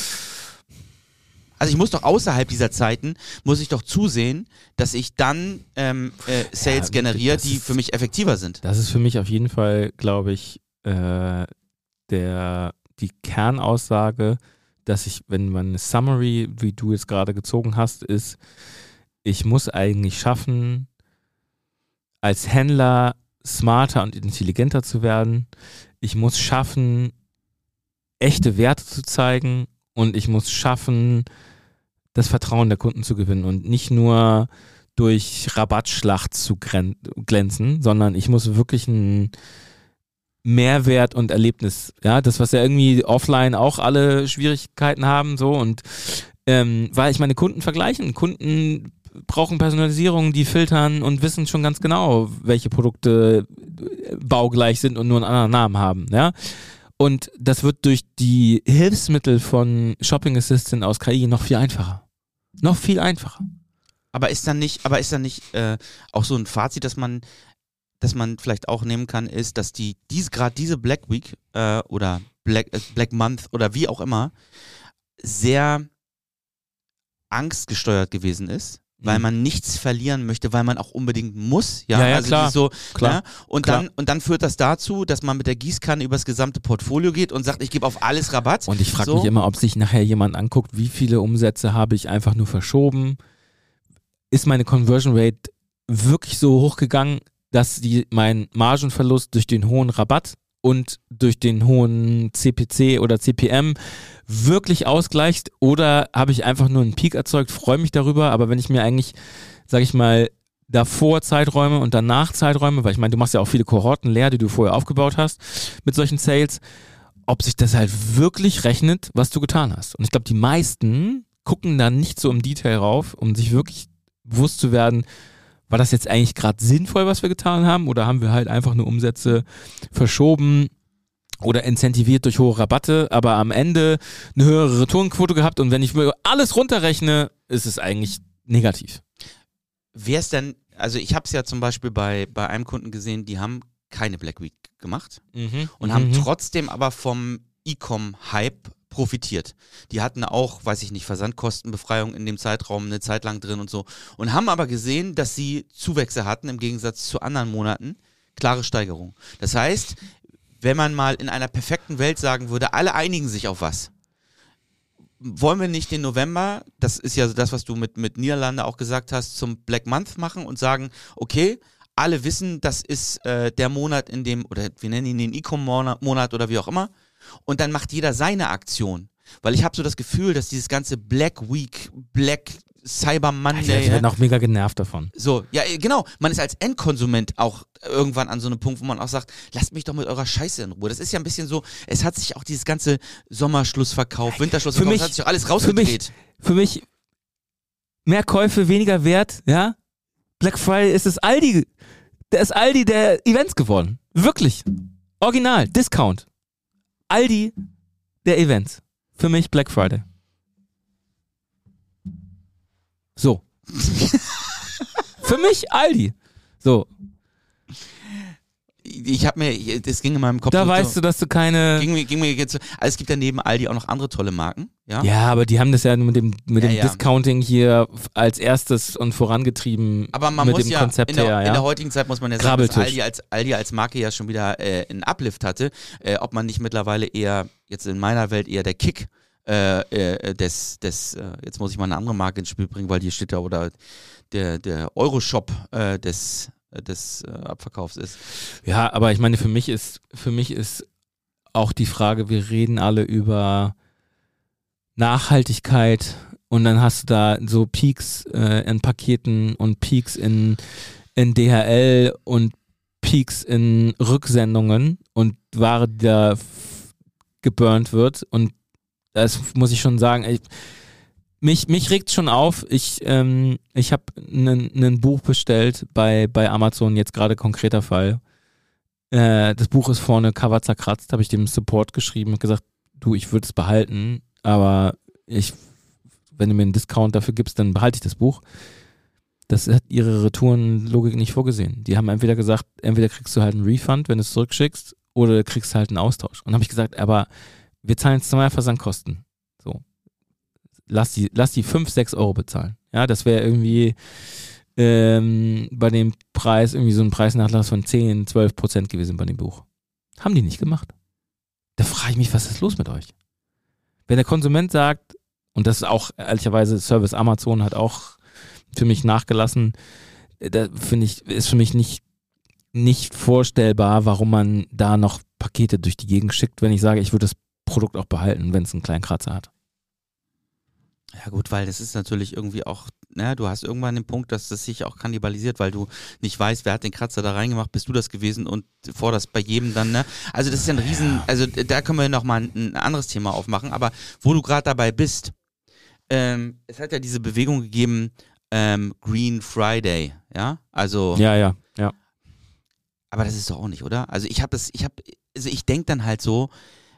Also ich muss doch außerhalb dieser Zeiten, muss ich doch zusehen, dass ich dann ähm, äh, Sales Ja, generiere, das die ist- für mich effektiver sind. Das ist für mich auf jeden Fall, glaube ich, äh, der, die Kernaussage, dass ich, wenn man eine Summary, wie du jetzt gerade gezogen hast, ist, ich muss eigentlich schaffen, als Händler smarter und intelligenter zu werden. Ich muss schaffen, echte Werte zu zeigen und ich muss schaffen, das Vertrauen der Kunden zu gewinnen und nicht nur durch Rabattschlacht zu gren- glänzen, sondern ich muss wirklich einen Mehrwert und Erlebnis, ja, das, was ja irgendwie offline auch alle Schwierigkeiten haben, so und ähm, weil ich meine Kunden vergleichen, Kunden brauchen Personalisierung, die filtern und wissen schon ganz genau, welche Produkte baugleich sind und nur einen anderen Namen haben, ja. Und das wird durch die Hilfsmittel von Shopping Assistant aus K I noch viel einfacher. Noch viel einfacher. Aber ist dann nicht, aber ist dann nicht äh, auch so ein Fazit, dass man, dass man vielleicht auch nehmen kann, ist, dass die diese gerade diese Black Week äh, oder Black äh, Black Month oder wie auch immer sehr angstgesteuert gewesen ist, weil man nichts verlieren möchte, weil man auch unbedingt muss. Ja, ja, ja also klar. so, klar. Ja, und, klar. Dann, und dann führt das dazu, dass man mit der Gießkanne übers gesamte Portfolio geht und sagt, ich gebe auf alles Rabatt. Und ich frage so. mich immer, ob sich nachher jemand anguckt, wie viele Umsätze habe ich einfach nur verschoben. Ist meine Conversion Rate wirklich so hochgegangen, dass die, mein Margenverlust durch den hohen Rabatt und durch den hohen C P C oder C P M wirklich ausgleicht, oder habe ich einfach nur einen Peak erzeugt, freue mich darüber, aber wenn ich mir eigentlich, sage ich mal, davor Zeiträume und danach Zeiträume, weil ich meine, du machst ja auch viele Kohorten leer, die du vorher aufgebaut hast mit solchen Sales, ob sich das halt wirklich rechnet, was du getan hast. Und ich glaube, die meisten gucken da nicht so im Detail rauf, um sich wirklich bewusst zu werden, war das jetzt eigentlich gerade sinnvoll, was wir getan haben, oder haben wir halt einfach nur Umsätze verschoben oder incentiviert durch hohe Rabatte, aber am Ende eine höhere Retourenquote gehabt, und wenn ich mir alles runterrechne, ist es eigentlich negativ. Wer ist denn, also ich habe es ja zum Beispiel bei, bei einem Kunden gesehen, die haben keine Black Week gemacht Mhm. und mhm. haben trotzdem aber vom E-Com-Hype profitiert. Die hatten auch, weiß ich nicht, Versandkostenbefreiung in dem Zeitraum eine Zeit lang drin und so, und haben aber gesehen, dass sie Zuwächse hatten im Gegensatz zu anderen Monaten, klare Steigerung. Das heißt, wenn man mal in einer perfekten Welt sagen würde, alle einigen sich auf was. Wollen wir nicht den November, das ist ja das, was du mit, mit Niederlande auch gesagt hast, zum Black Month machen und sagen, okay, alle wissen, das ist äh, der Monat, in dem, oder wir nennen ihn den E-Com-Monat oder wie auch immer, und dann macht jeder seine Aktion. Weil ich habe so das Gefühl, dass dieses ganze Black Week, Black Cyber Monday. Ja, ich bin auch mega genervt davon. So, ja, genau. Man ist als Endkonsument auch irgendwann an so einem Punkt, wo man auch sagt, lasst mich doch mit eurer Scheiße in Ruhe. Das ist ja ein bisschen so, es hat sich auch dieses ganze Sommerschlussverkauf, Winterschlussverkauf, mich, das hat sich auch alles rausgedreht. Für mich, für mich mehr Käufe, weniger Wert, ja? Black Friday ist das Aldi, der ist Aldi der Events geworden. Wirklich. Original, Discount. Aldi der Events. Für mich Black Friday. So. Für mich Aldi. So. Ich habe mir, das ging in meinem Kopf. Da so, weißt du, dass du keine... Ging mir, ging mir jetzt so, also es gibt ja neben Aldi auch noch andere tolle Marken, ja? Ja, aber die haben das ja mit dem, mit Ja, dem ja. Discounting hier als erstes und vorangetrieben Aber man mit muss dem ja, Konzept in der, her. in Ja? der heutigen Zeit muss man ja sagen, dass Krabbeltisch. Aldi als, Aldi als Marke ja schon wieder äh, einen Uplift hatte. Äh, ob man nicht mittlerweile eher, jetzt in meiner Welt eher der Kick äh, äh, des, des äh, jetzt muss ich mal eine andere Marke ins Spiel bringen, weil hier steht da, oder der, der Euroshop äh, des, des äh, Abverkaufs ist. Ja, aber ich meine, für mich ist, für mich ist auch die Frage, wir reden alle über Nachhaltigkeit, und dann hast du da so Peaks äh, in Paketen und Peaks in, in D H L und Peaks in Rücksendungen und Ware, die da f- geburnt wird, und das muss ich schon sagen, ich, mich, mich regt schon auf. Ich, ähm, ich habe ein Buch bestellt bei, bei Amazon, jetzt gerade konkreter Fall. Äh, das Buch ist vorne Cover zerkratzt, habe ich dem Support geschrieben und gesagt, du, ich würde es behalten, aber ich, wenn du mir einen Discount dafür gibst, dann behalte ich das Buch. Das hat ihre Retourenlogik nicht vorgesehen. Die haben entweder gesagt, entweder kriegst du halt einen Refund, wenn du es zurückschickst, oder kriegst halt einen Austausch. Und dann habe ich gesagt, aber wir zahlen jetzt zwei Versandkosten. So. Lass die, lass die fünf, sechs Euro bezahlen. Ja, das wäre irgendwie ähm, bei dem Preis irgendwie so ein Preisnachlass von zehn, zwölf Prozent gewesen bei dem Buch. Haben die nicht gemacht. Da frage ich mich, was ist los mit euch? Wenn der Konsument sagt, und das ist auch ehrlicherweise, Service Amazon hat auch für mich nachgelassen, da finde ich, ist für mich nicht, nicht vorstellbar, warum man da noch Pakete durch die Gegend schickt, wenn ich sage, ich würde das Produkt auch behalten, wenn es einen kleinen Kratzer hat. Ja gut, weil das ist natürlich irgendwie auch, ne, du hast irgendwann den Punkt, dass das sich auch kannibalisiert, weil du nicht weißt, wer hat den Kratzer da reingemacht, bist du das gewesen, und forderst bei jedem dann, ne? Also das ist ja ein Riesen, also da können wir nochmal ein, ein anderes Thema aufmachen, aber wo du gerade dabei bist, ähm, es hat ja diese Bewegung gegeben, ähm, Green Friday, ja, also. Ja, ja, ja. Aber das ist doch auch nicht, oder? Also ich habe das, ich habe, also ich denke dann halt so,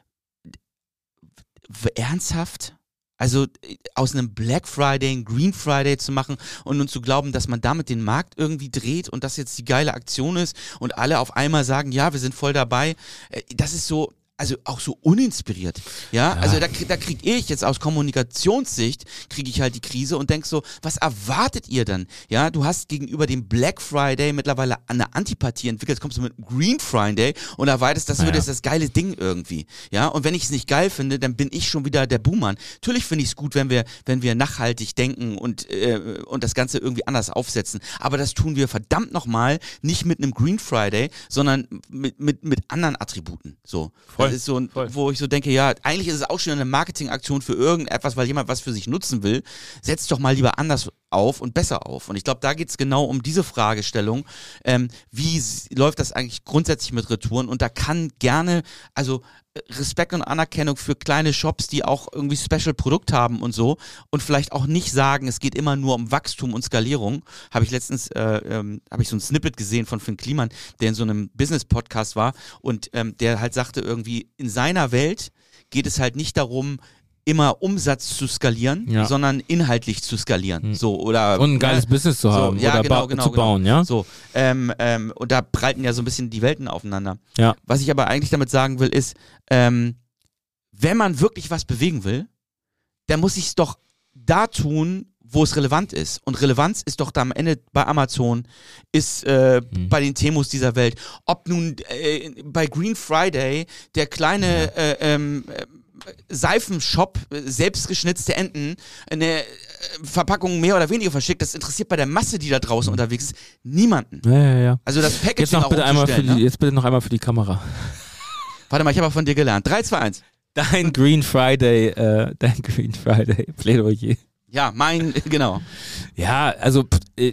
w- ernsthaft? Also aus einem Black Friday einen Green Friday zu machen und nun zu glauben, dass man damit den Markt irgendwie dreht und das jetzt die geile Aktion ist und alle auf einmal sagen, ja, wir sind voll dabei, äh, das ist so, also auch so uninspiriert, ja, Ja. also da, krieg- da kriege ich jetzt aus Kommunikationssicht, kriege ich halt die Krise und denk so, was erwartet ihr dann, ja, du hast gegenüber dem Black Friday mittlerweile eine Antipathie entwickelt, jetzt kommst du mit einem Green Friday und erwartest, das Ja. wird jetzt das geile Ding irgendwie, ja, und wenn ich es nicht geil finde, dann bin ich schon wieder der Buhmann. Natürlich finde ich es gut, wenn wir, wenn wir nachhaltig denken und, äh, und das Ganze irgendwie anders aufsetzen, aber das tun wir verdammt nochmal nicht mit einem Green Friday, sondern mit, mit, mit anderen Attributen, so. Voll. Das ist so, ein, Voll. wo ich so denke, ja, eigentlich ist es auch schon eine Marketingaktion für irgendetwas, weil jemand was für sich nutzen will. Setz doch mal lieber anders auf und besser auf. Und ich glaube, da geht es genau um diese Fragestellung. Ähm, wie s- läuft das eigentlich grundsätzlich mit Retouren? Und da kann gerne, also äh, Respekt und Anerkennung für kleine Shops, die auch irgendwie Special-Produkt haben und so und vielleicht auch nicht sagen, es geht immer nur um Wachstum und Skalierung. Habe ich letztens, äh, ähm, habe ich so ein Snippet gesehen von Finn Kliman, der in so einem Business-Podcast war und ähm, der halt sagte irgendwie, in seiner Welt geht es halt nicht darum, immer Umsatz zu skalieren, Ja. sondern inhaltlich zu skalieren. Hm. So, oder, Und ein geiles ne? Business zu haben So, ja, oder genau, ba- genau, zu genau. bauen, ja? So, ähm, ähm, und da prallten ja so ein bisschen die Welten aufeinander. Ja. Was ich aber eigentlich damit sagen will, ist, ähm, wenn man wirklich was bewegen will, dann muss ich es doch da tun, wo es relevant ist. Und Relevanz ist doch da am Ende bei Amazon, ist äh, Hm. bei den Temos dieser Welt. Ob nun äh, bei Green Friday der kleine äh, ähm, äh, Seifenshop, äh, selbstgeschnitzte Enten, eine äh, Verpackung mehr oder weniger verschickt, das interessiert bei der Masse, die da draußen unterwegs ist, niemanden. Ja, ja, ja. Also das Jetzt, Packaging noch auch bitte einmal für umzustellen, die, ne? jetzt bitte noch einmal für die Kamera. Warte mal, ich habe von dir gelernt. drei, zwei, eins. Dein Green Friday, äh, dein Green Friday Plädoyer. Ja, mein, genau. Ja, also pff, äh,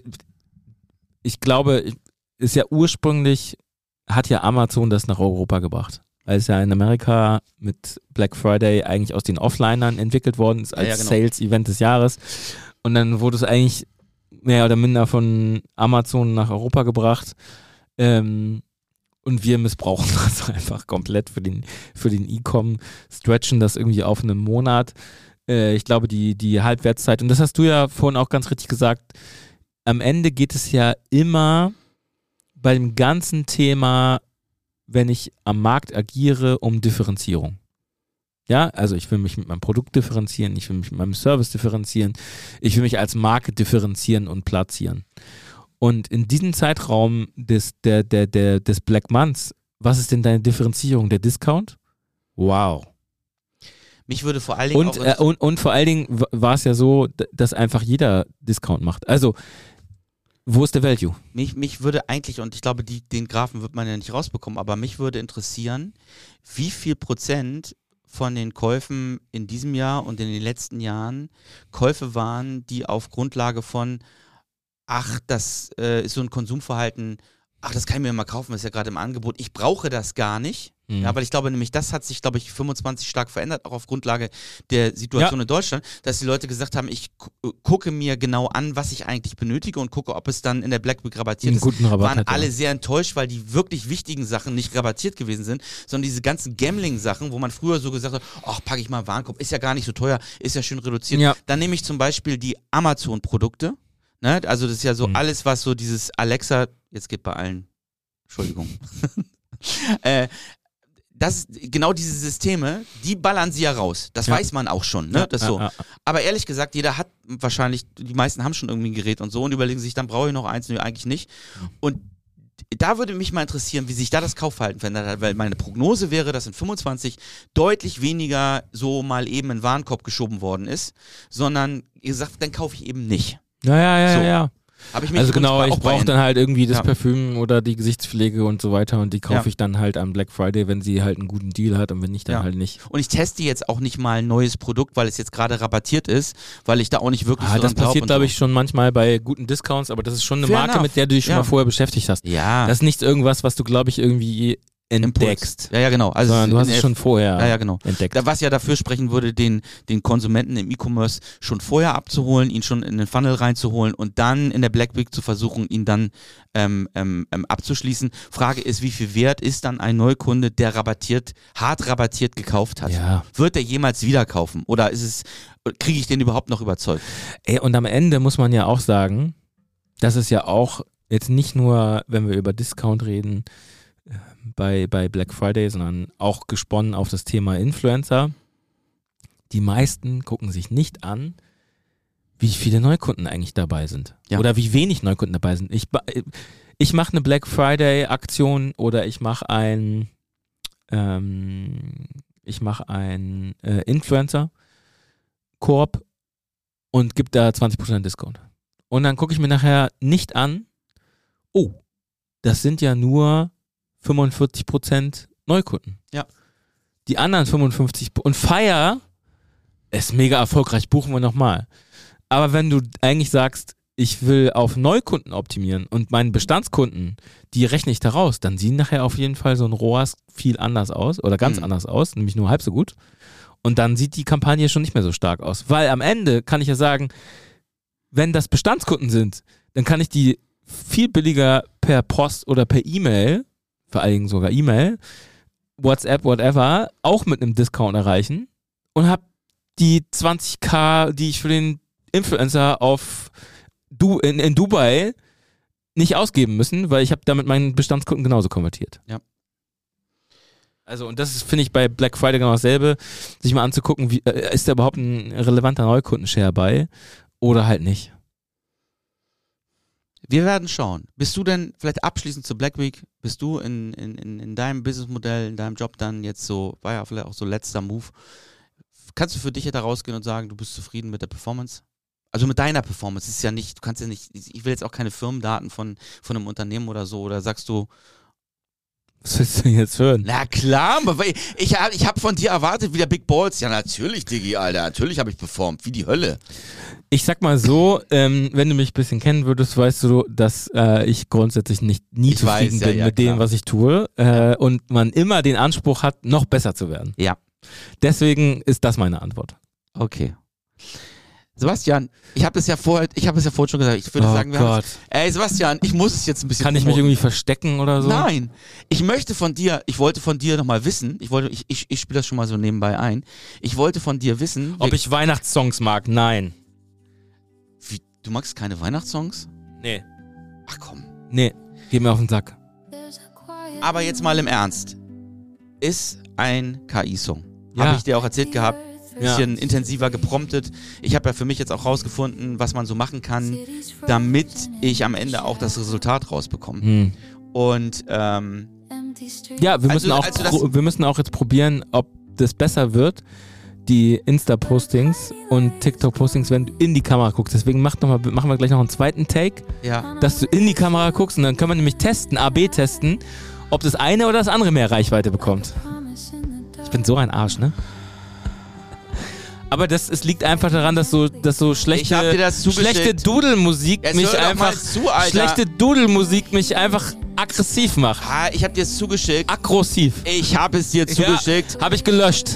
ich glaube, ist ja ursprünglich, hat ja Amazon das nach Europa gebracht. Weil es ja in Amerika mit Black Friday eigentlich aus den Offlinern entwickelt worden ist als Ja, ja, genau. Sales-Event des Jahres. Und dann wurde es eigentlich mehr oder minder von Amazon nach Europa gebracht. Ähm, und wir missbrauchen das einfach komplett für den, für den E-Com, stretchen das irgendwie auf einen Monat. Äh, ich glaube, die, die Halbwertszeit, und das hast du ja vorhin auch ganz richtig gesagt, am Ende geht es ja immer bei dem ganzen Thema, wenn ich am Markt agiere, um Differenzierung. Ja, also ich will mich mit meinem Produkt differenzieren, ich will mich mit meinem Service differenzieren, ich will mich als Marke differenzieren und platzieren. Und in diesem Zeitraum des, der, der, der, des Black Months, was ist denn deine Differenzierung? Der Discount? Wow. Mich würde vor allen Dingen Und, auch äh, und, und vor allen Dingen w- war es ja so, d- dass einfach jeder Discount macht. Also, wo ist der Value? Mich, mich würde eigentlich, und ich glaube, die, den Graphen wird man ja nicht rausbekommen, aber mich würde interessieren, wie viel Prozent von den Käufen in diesem Jahr und in den letzten Jahren Käufe waren, die auf Grundlage von, ach, das äh, ist so ein Konsumverhalten, ach, das kann ich mir mal kaufen, das ist ja gerade im Angebot, ich brauche das gar nicht. Mhm. Ja, weil ich glaube nämlich, das hat sich, glaube ich, fünfundzwanzig stark verändert, auch auf Grundlage der Situation Ja. in Deutschland, dass die Leute gesagt haben, ich gu- gucke mir genau an, was ich eigentlich benötige und gucke, ob es dann in der Black Week rabattiert Einen ist. guten Rabatt Waren hat, ja. alle sehr enttäuscht, weil die wirklich wichtigen Sachen nicht rabattiert gewesen sind, sondern diese ganzen Gambling-Sachen, wo man früher so gesagt hat, ach, packe ich mal einen Warenkorb, ist ja gar nicht so teuer, ist ja schön reduziert. Ja. Dann nehme ich zum Beispiel die Amazon-Produkte, ne? Also das ist ja so Mhm. alles, was so dieses Alexa, jetzt geht bei allen, Entschuldigung, äh, das, genau diese Systeme, die ballern sie ja raus. Das Ja. weiß man auch schon, ne? Ja, das ja, so. ja. Aber ehrlich gesagt, jeder hat wahrscheinlich, die meisten haben schon irgendwie ein Gerät und so und überlegen sich, dann brauche ich noch eins, nee, eigentlich nicht. Und da würde mich mal interessieren, wie sich da das Kaufverhalten verändert hat, weil meine Prognose wäre, dass in fünfundzwanzig deutlich weniger so mal eben in den Warenkorb geschoben worden ist, sondern ihr sagt, dann kaufe ich eben nicht. Ja, ja, ja, So. ja, ja. Habe ich mich Also übrigens genau, bei- ich auch bei brauche dann halt irgendwie das Ja. Parfüm oder die Gesichtspflege und so weiter und die kaufe Ja. ich dann halt am Black Friday, wenn sie halt einen guten Deal hat und wenn nicht, dann Ja. halt nicht. Und ich teste jetzt auch nicht mal ein neues Produkt, weil es jetzt gerade rabattiert ist, weil ich da auch nicht wirklich Ah, so das dran glaub passiert, und glaube so. ich, schon manchmal bei guten Discounts, aber das ist schon eine Fair Marke, enough. mit der du dich schon Ja. mal vorher beschäftigt hast. Ja. Das ist nicht irgendwas, was du, glaube ich, irgendwie entdeckst. Ja, ja, genau. Also sondern du hast in es der- schon vorher Ja, ja, genau. entdeckt. Da, was ja dafür sprechen würde, den, den Konsumenten im E-Commerce schon vorher abzuholen, ihn schon in den Funnel reinzuholen und dann in der Black Week zu versuchen, ihn dann ähm, ähm, ähm, abzuschließen. Frage ist, wie viel wert ist dann ein Neukunde, der rabattiert, hart rabattiert gekauft hat? Ja. Wird er jemals wieder kaufen? Oder ist es, kriege ich den überhaupt noch überzeugt? Ey, und am Ende muss man ja auch sagen, dass es ja auch jetzt nicht nur, wenn wir über Discount reden, äh, bei, bei Black Friday, sondern auch gesponnen auf das Thema Influencer. Die meisten gucken sich nicht an, wie viele Neukunden eigentlich dabei sind. Ja. Oder wie wenig Neukunden dabei sind. Ich, ba- ich mache eine Black Friday Aktion oder ich mache ein ähm, ich mache ein äh, Influencer Koop und gebe da zwanzig Prozent Discount. Und dann gucke ich mir nachher nicht an, oh, das sind ja nur fünfundvierzig Prozent Neukunden. Ja. Die anderen fünfundfünfzig und Fire ist mega erfolgreich, buchen wir nochmal. Aber wenn du eigentlich sagst, ich will auf Neukunden optimieren und meinen Bestandskunden, die rechne ich da raus, dann sehen nachher auf jeden Fall so ein R O A S viel anders aus oder ganz Mhm. anders aus, nämlich nur halb so gut. Und dann sieht die Kampagne schon nicht mehr so stark aus. Weil am Ende kann ich ja sagen, wenn das Bestandskunden sind, dann kann ich die viel billiger per Post oder per E-Mail, vor allen Dingen sogar E-Mail, WhatsApp, whatever, auch mit einem Discount erreichen und habe die zwanzigtausend, die ich für den Influencer auf du in, in Dubai nicht ausgeben müssen, weil ich habe damit meinen Bestandskunden genauso konvertiert. Ja. Also und das ist, finde ich, bei Black Friday genau dasselbe, sich mal anzugucken, wie, äh, ist da überhaupt ein relevanter Neukundenshare bei oder halt nicht. Wir werden schauen. Bist du denn, vielleicht abschließend zur Black Week, bist du in, in, in, in deinem Businessmodell, in deinem Job dann jetzt so, war ja vielleicht auch so letzter Move, kannst du für dich da rausgehen und sagen, du bist zufrieden mit der Performance? Also mit deiner Performance, es ist ja nicht, du kannst ja nicht, ich will jetzt auch keine Firmendaten von, von einem Unternehmen oder so, oder sagst du, Was willst du denn jetzt hören? na klar, aber weil ich, ich habe ich hab von dir erwartet, wieder Big Balls. Ja, natürlich, Diggi, Alter, natürlich habe ich performt, wie die Hölle. Ich sag mal so, ähm, wenn du mich ein bisschen kennen würdest, weißt du, dass äh, ich grundsätzlich nicht nie Ich zufrieden weiß, ja, bin ja, mit klar. dem, was ich tue äh, und man immer den Anspruch hat, noch besser zu werden. Ja. Deswegen ist das meine Antwort. Okay. Sebastian, ich habe das ja vorher, ich habe es ja vorhin schon gesagt, ich würde Oh sagen, wir Gott. haben Ey, Sebastian, ich muss es jetzt ein bisschen Kann ich mich promoten. irgendwie verstecken oder so? Nein, ich möchte von dir, ich wollte von dir nochmal wissen, ich wollte, ich, ich, ich spiele das schon mal so nebenbei ein, ich wollte von dir wissen, Ob ich Weihnachtssongs mag? Nein. wie, du magst keine Weihnachtssongs? Nee. Ach komm. Nee. Geh mir auf den Sack. Aber jetzt mal im Ernst, ist ein K I-Song. Ja. Habe ich dir auch erzählt gehabt, Ja. bisschen intensiver gepromptet. Ich habe ja für mich jetzt auch rausgefunden, was man so machen kann, damit ich am Ende auch das Resultat rausbekomme. Hm. Und ähm, Ja, wir müssen, Also- auch also das- pro- wir müssen auch jetzt probieren, ob das besser wird, die Insta-Postings und TikTok-Postings, wenn du in die Kamera guckst. Deswegen mach noch mal, machen wir gleich noch einen zweiten Take, ja, dass du in die Kamera guckst und dann können wir nämlich testen, A B testen, ob das eine oder das andere mehr Reichweite bekommt. Ich bin so ein Arsch, ne? Aber das es liegt einfach daran, dass so, dass so schlechte, Ich hab dir das zugeschickt. schlechte Dudelmusik Jetzt mich hör doch einfach mal zu, Alter. schlechte Dudelmusik mich einfach aggressiv macht. ah, ich habe dir es zugeschickt. Aggressiv. Ich habe es dir zugeschickt. Ja, habe ich gelöscht.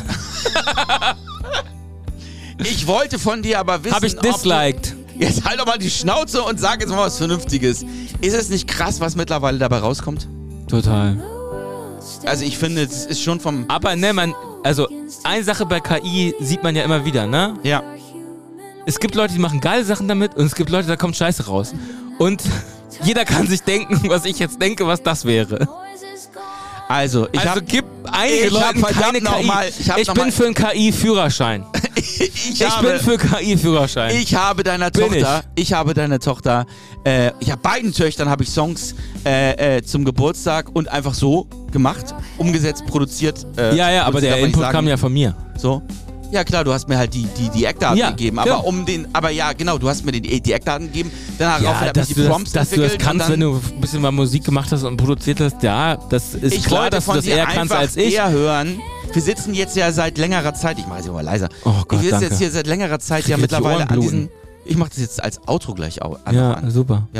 Ich wollte von dir aber wissen, Habe ich ob du- disliked. Jetzt halt doch mal die Schnauze und sag jetzt mal was Vernünftiges. Ist es nicht krass, was mittlerweile dabei rauskommt? Total. Also ich finde, es ist schon vom... Aber ne, man, also eine Sache bei K I sieht man ja immer wieder, ne? Ja. Es gibt Leute, die machen geile Sachen damit und es gibt Leute, da kommt Scheiße raus. Und jeder kann sich denken, was ich jetzt denke, was das wäre. Also, ich also habe... gib einige ich hab Leuten verdammt keine noch K I. mal- ich hab noch bin mal- für einen K I-Führerschein. ich, Ich habe, bin für K I-Führerschein. Ich habe deiner Bin Tochter, ich. habe deiner Tochter, äh, ich habe beiden Töchtern habe ich Songs äh, äh, zum Geburtstag und einfach so gemacht, umgesetzt, produziert. Äh, Ja, ja, aber produziert, der darf man nicht Input sagen. kam ja von mir. So. Ja klar, du hast mir halt die, die, die Eckdaten Ja, gegeben, aber ja. um den, aber ja genau, du hast mir die, die Eckdaten gegeben, danach Ja, habe dass ich du die das, Prompts dass du das entwickelt kannst, und wenn dann, du ein bisschen mal Musik gemacht hast und produziert hast, ja, das ist ich klar, wollte dass du von das dir eher kannst einfach als ich. eher hören. Wir sitzen jetzt ja seit längerer Zeit, ich mache es immer leiser, Oh Gott, wir sitzen danke. jetzt hier seit längerer Zeit Krieg ja jetzt die mittlerweile Ohren an bluten. diesen, ich mache das jetzt als Outro gleich au- an. Ja, an. super. Ja.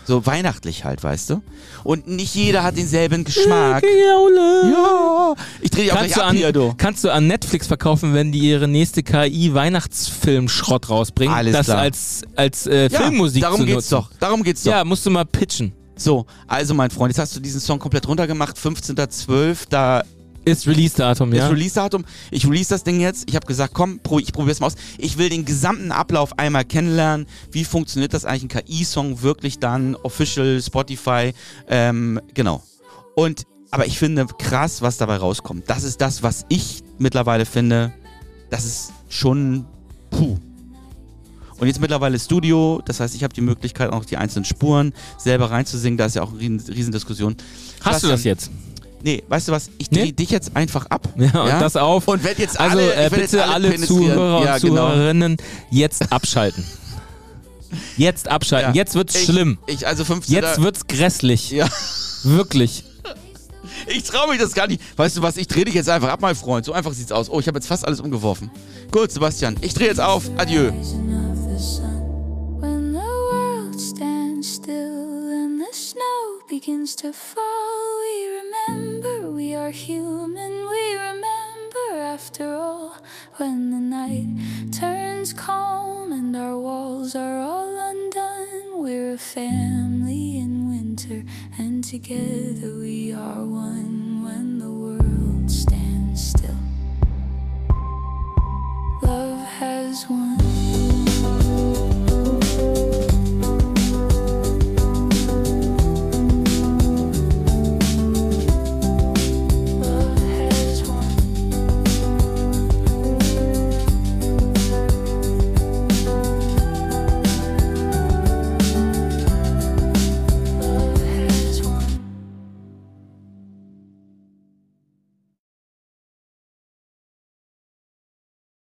So weihnachtlich halt, weißt du? Und nicht jeder hat denselben Geschmack. Ja. Ich drehe dich auch Kannst gleich du, ab an, hier, du. kannst du an Netflix verkaufen, wenn die ihre nächste K I-Weihnachtsfilm-Schrott rausbringen, Alles das klar. als, als äh, Ja, Filmmusik darum zu geht's nutzen. doch. Darum geht's doch. Ja, musst du mal pitchen. So, also mein Freund, jetzt hast du diesen Song komplett runtergemacht, fünfzehnter zwölfter da Ist Release-Datum, ja? ist Release-Datum. Ich release das Ding jetzt. Ich habe gesagt, komm, pro, ich probiere es mal aus. Ich will den gesamten Ablauf einmal kennenlernen. Wie funktioniert das eigentlich, ein K I-Song wirklich dann, official, Spotify, ähm, genau. Und, aber ich finde krass, was dabei rauskommt. Das ist das, was ich mittlerweile finde, das ist schon, puh. Und jetzt mittlerweile Studio, das heißt, ich habe die Möglichkeit, auch die einzelnen Spuren selber reinzusingen. Da ist ja auch eine riesen, riesen Diskussion. Hast du das jetzt? Nee, weißt du was? Ich drehe Nee? dich jetzt einfach ab. Ja, und das auf. Und werd jetzt Also alle, äh, ich werd jetzt bitte alle alle, penetrieren. Zuhörer und Ja, genau. Zuhörerinnen jetzt abschalten. Jetzt abschalten. Ja. Jetzt wird's Ich- schlimm. Ich, also fünfzehnter Jetzt wird's grässlich. Ja. Wirklich. Ich traue mich das gar nicht. Weißt du was? Ich drehe dich jetzt einfach ab, mein Freund. So einfach sieht's aus. Oh, ich habe jetzt fast alles umgeworfen. Gut, Sebastian. Ich drehe jetzt auf. Adieu. When the world stands still and the snow begins to fall, we remember we are human. We remember after all, when the night turns calm and our walls are all undone. We're a family in winter, and together we are one. When the world stands still, love has won.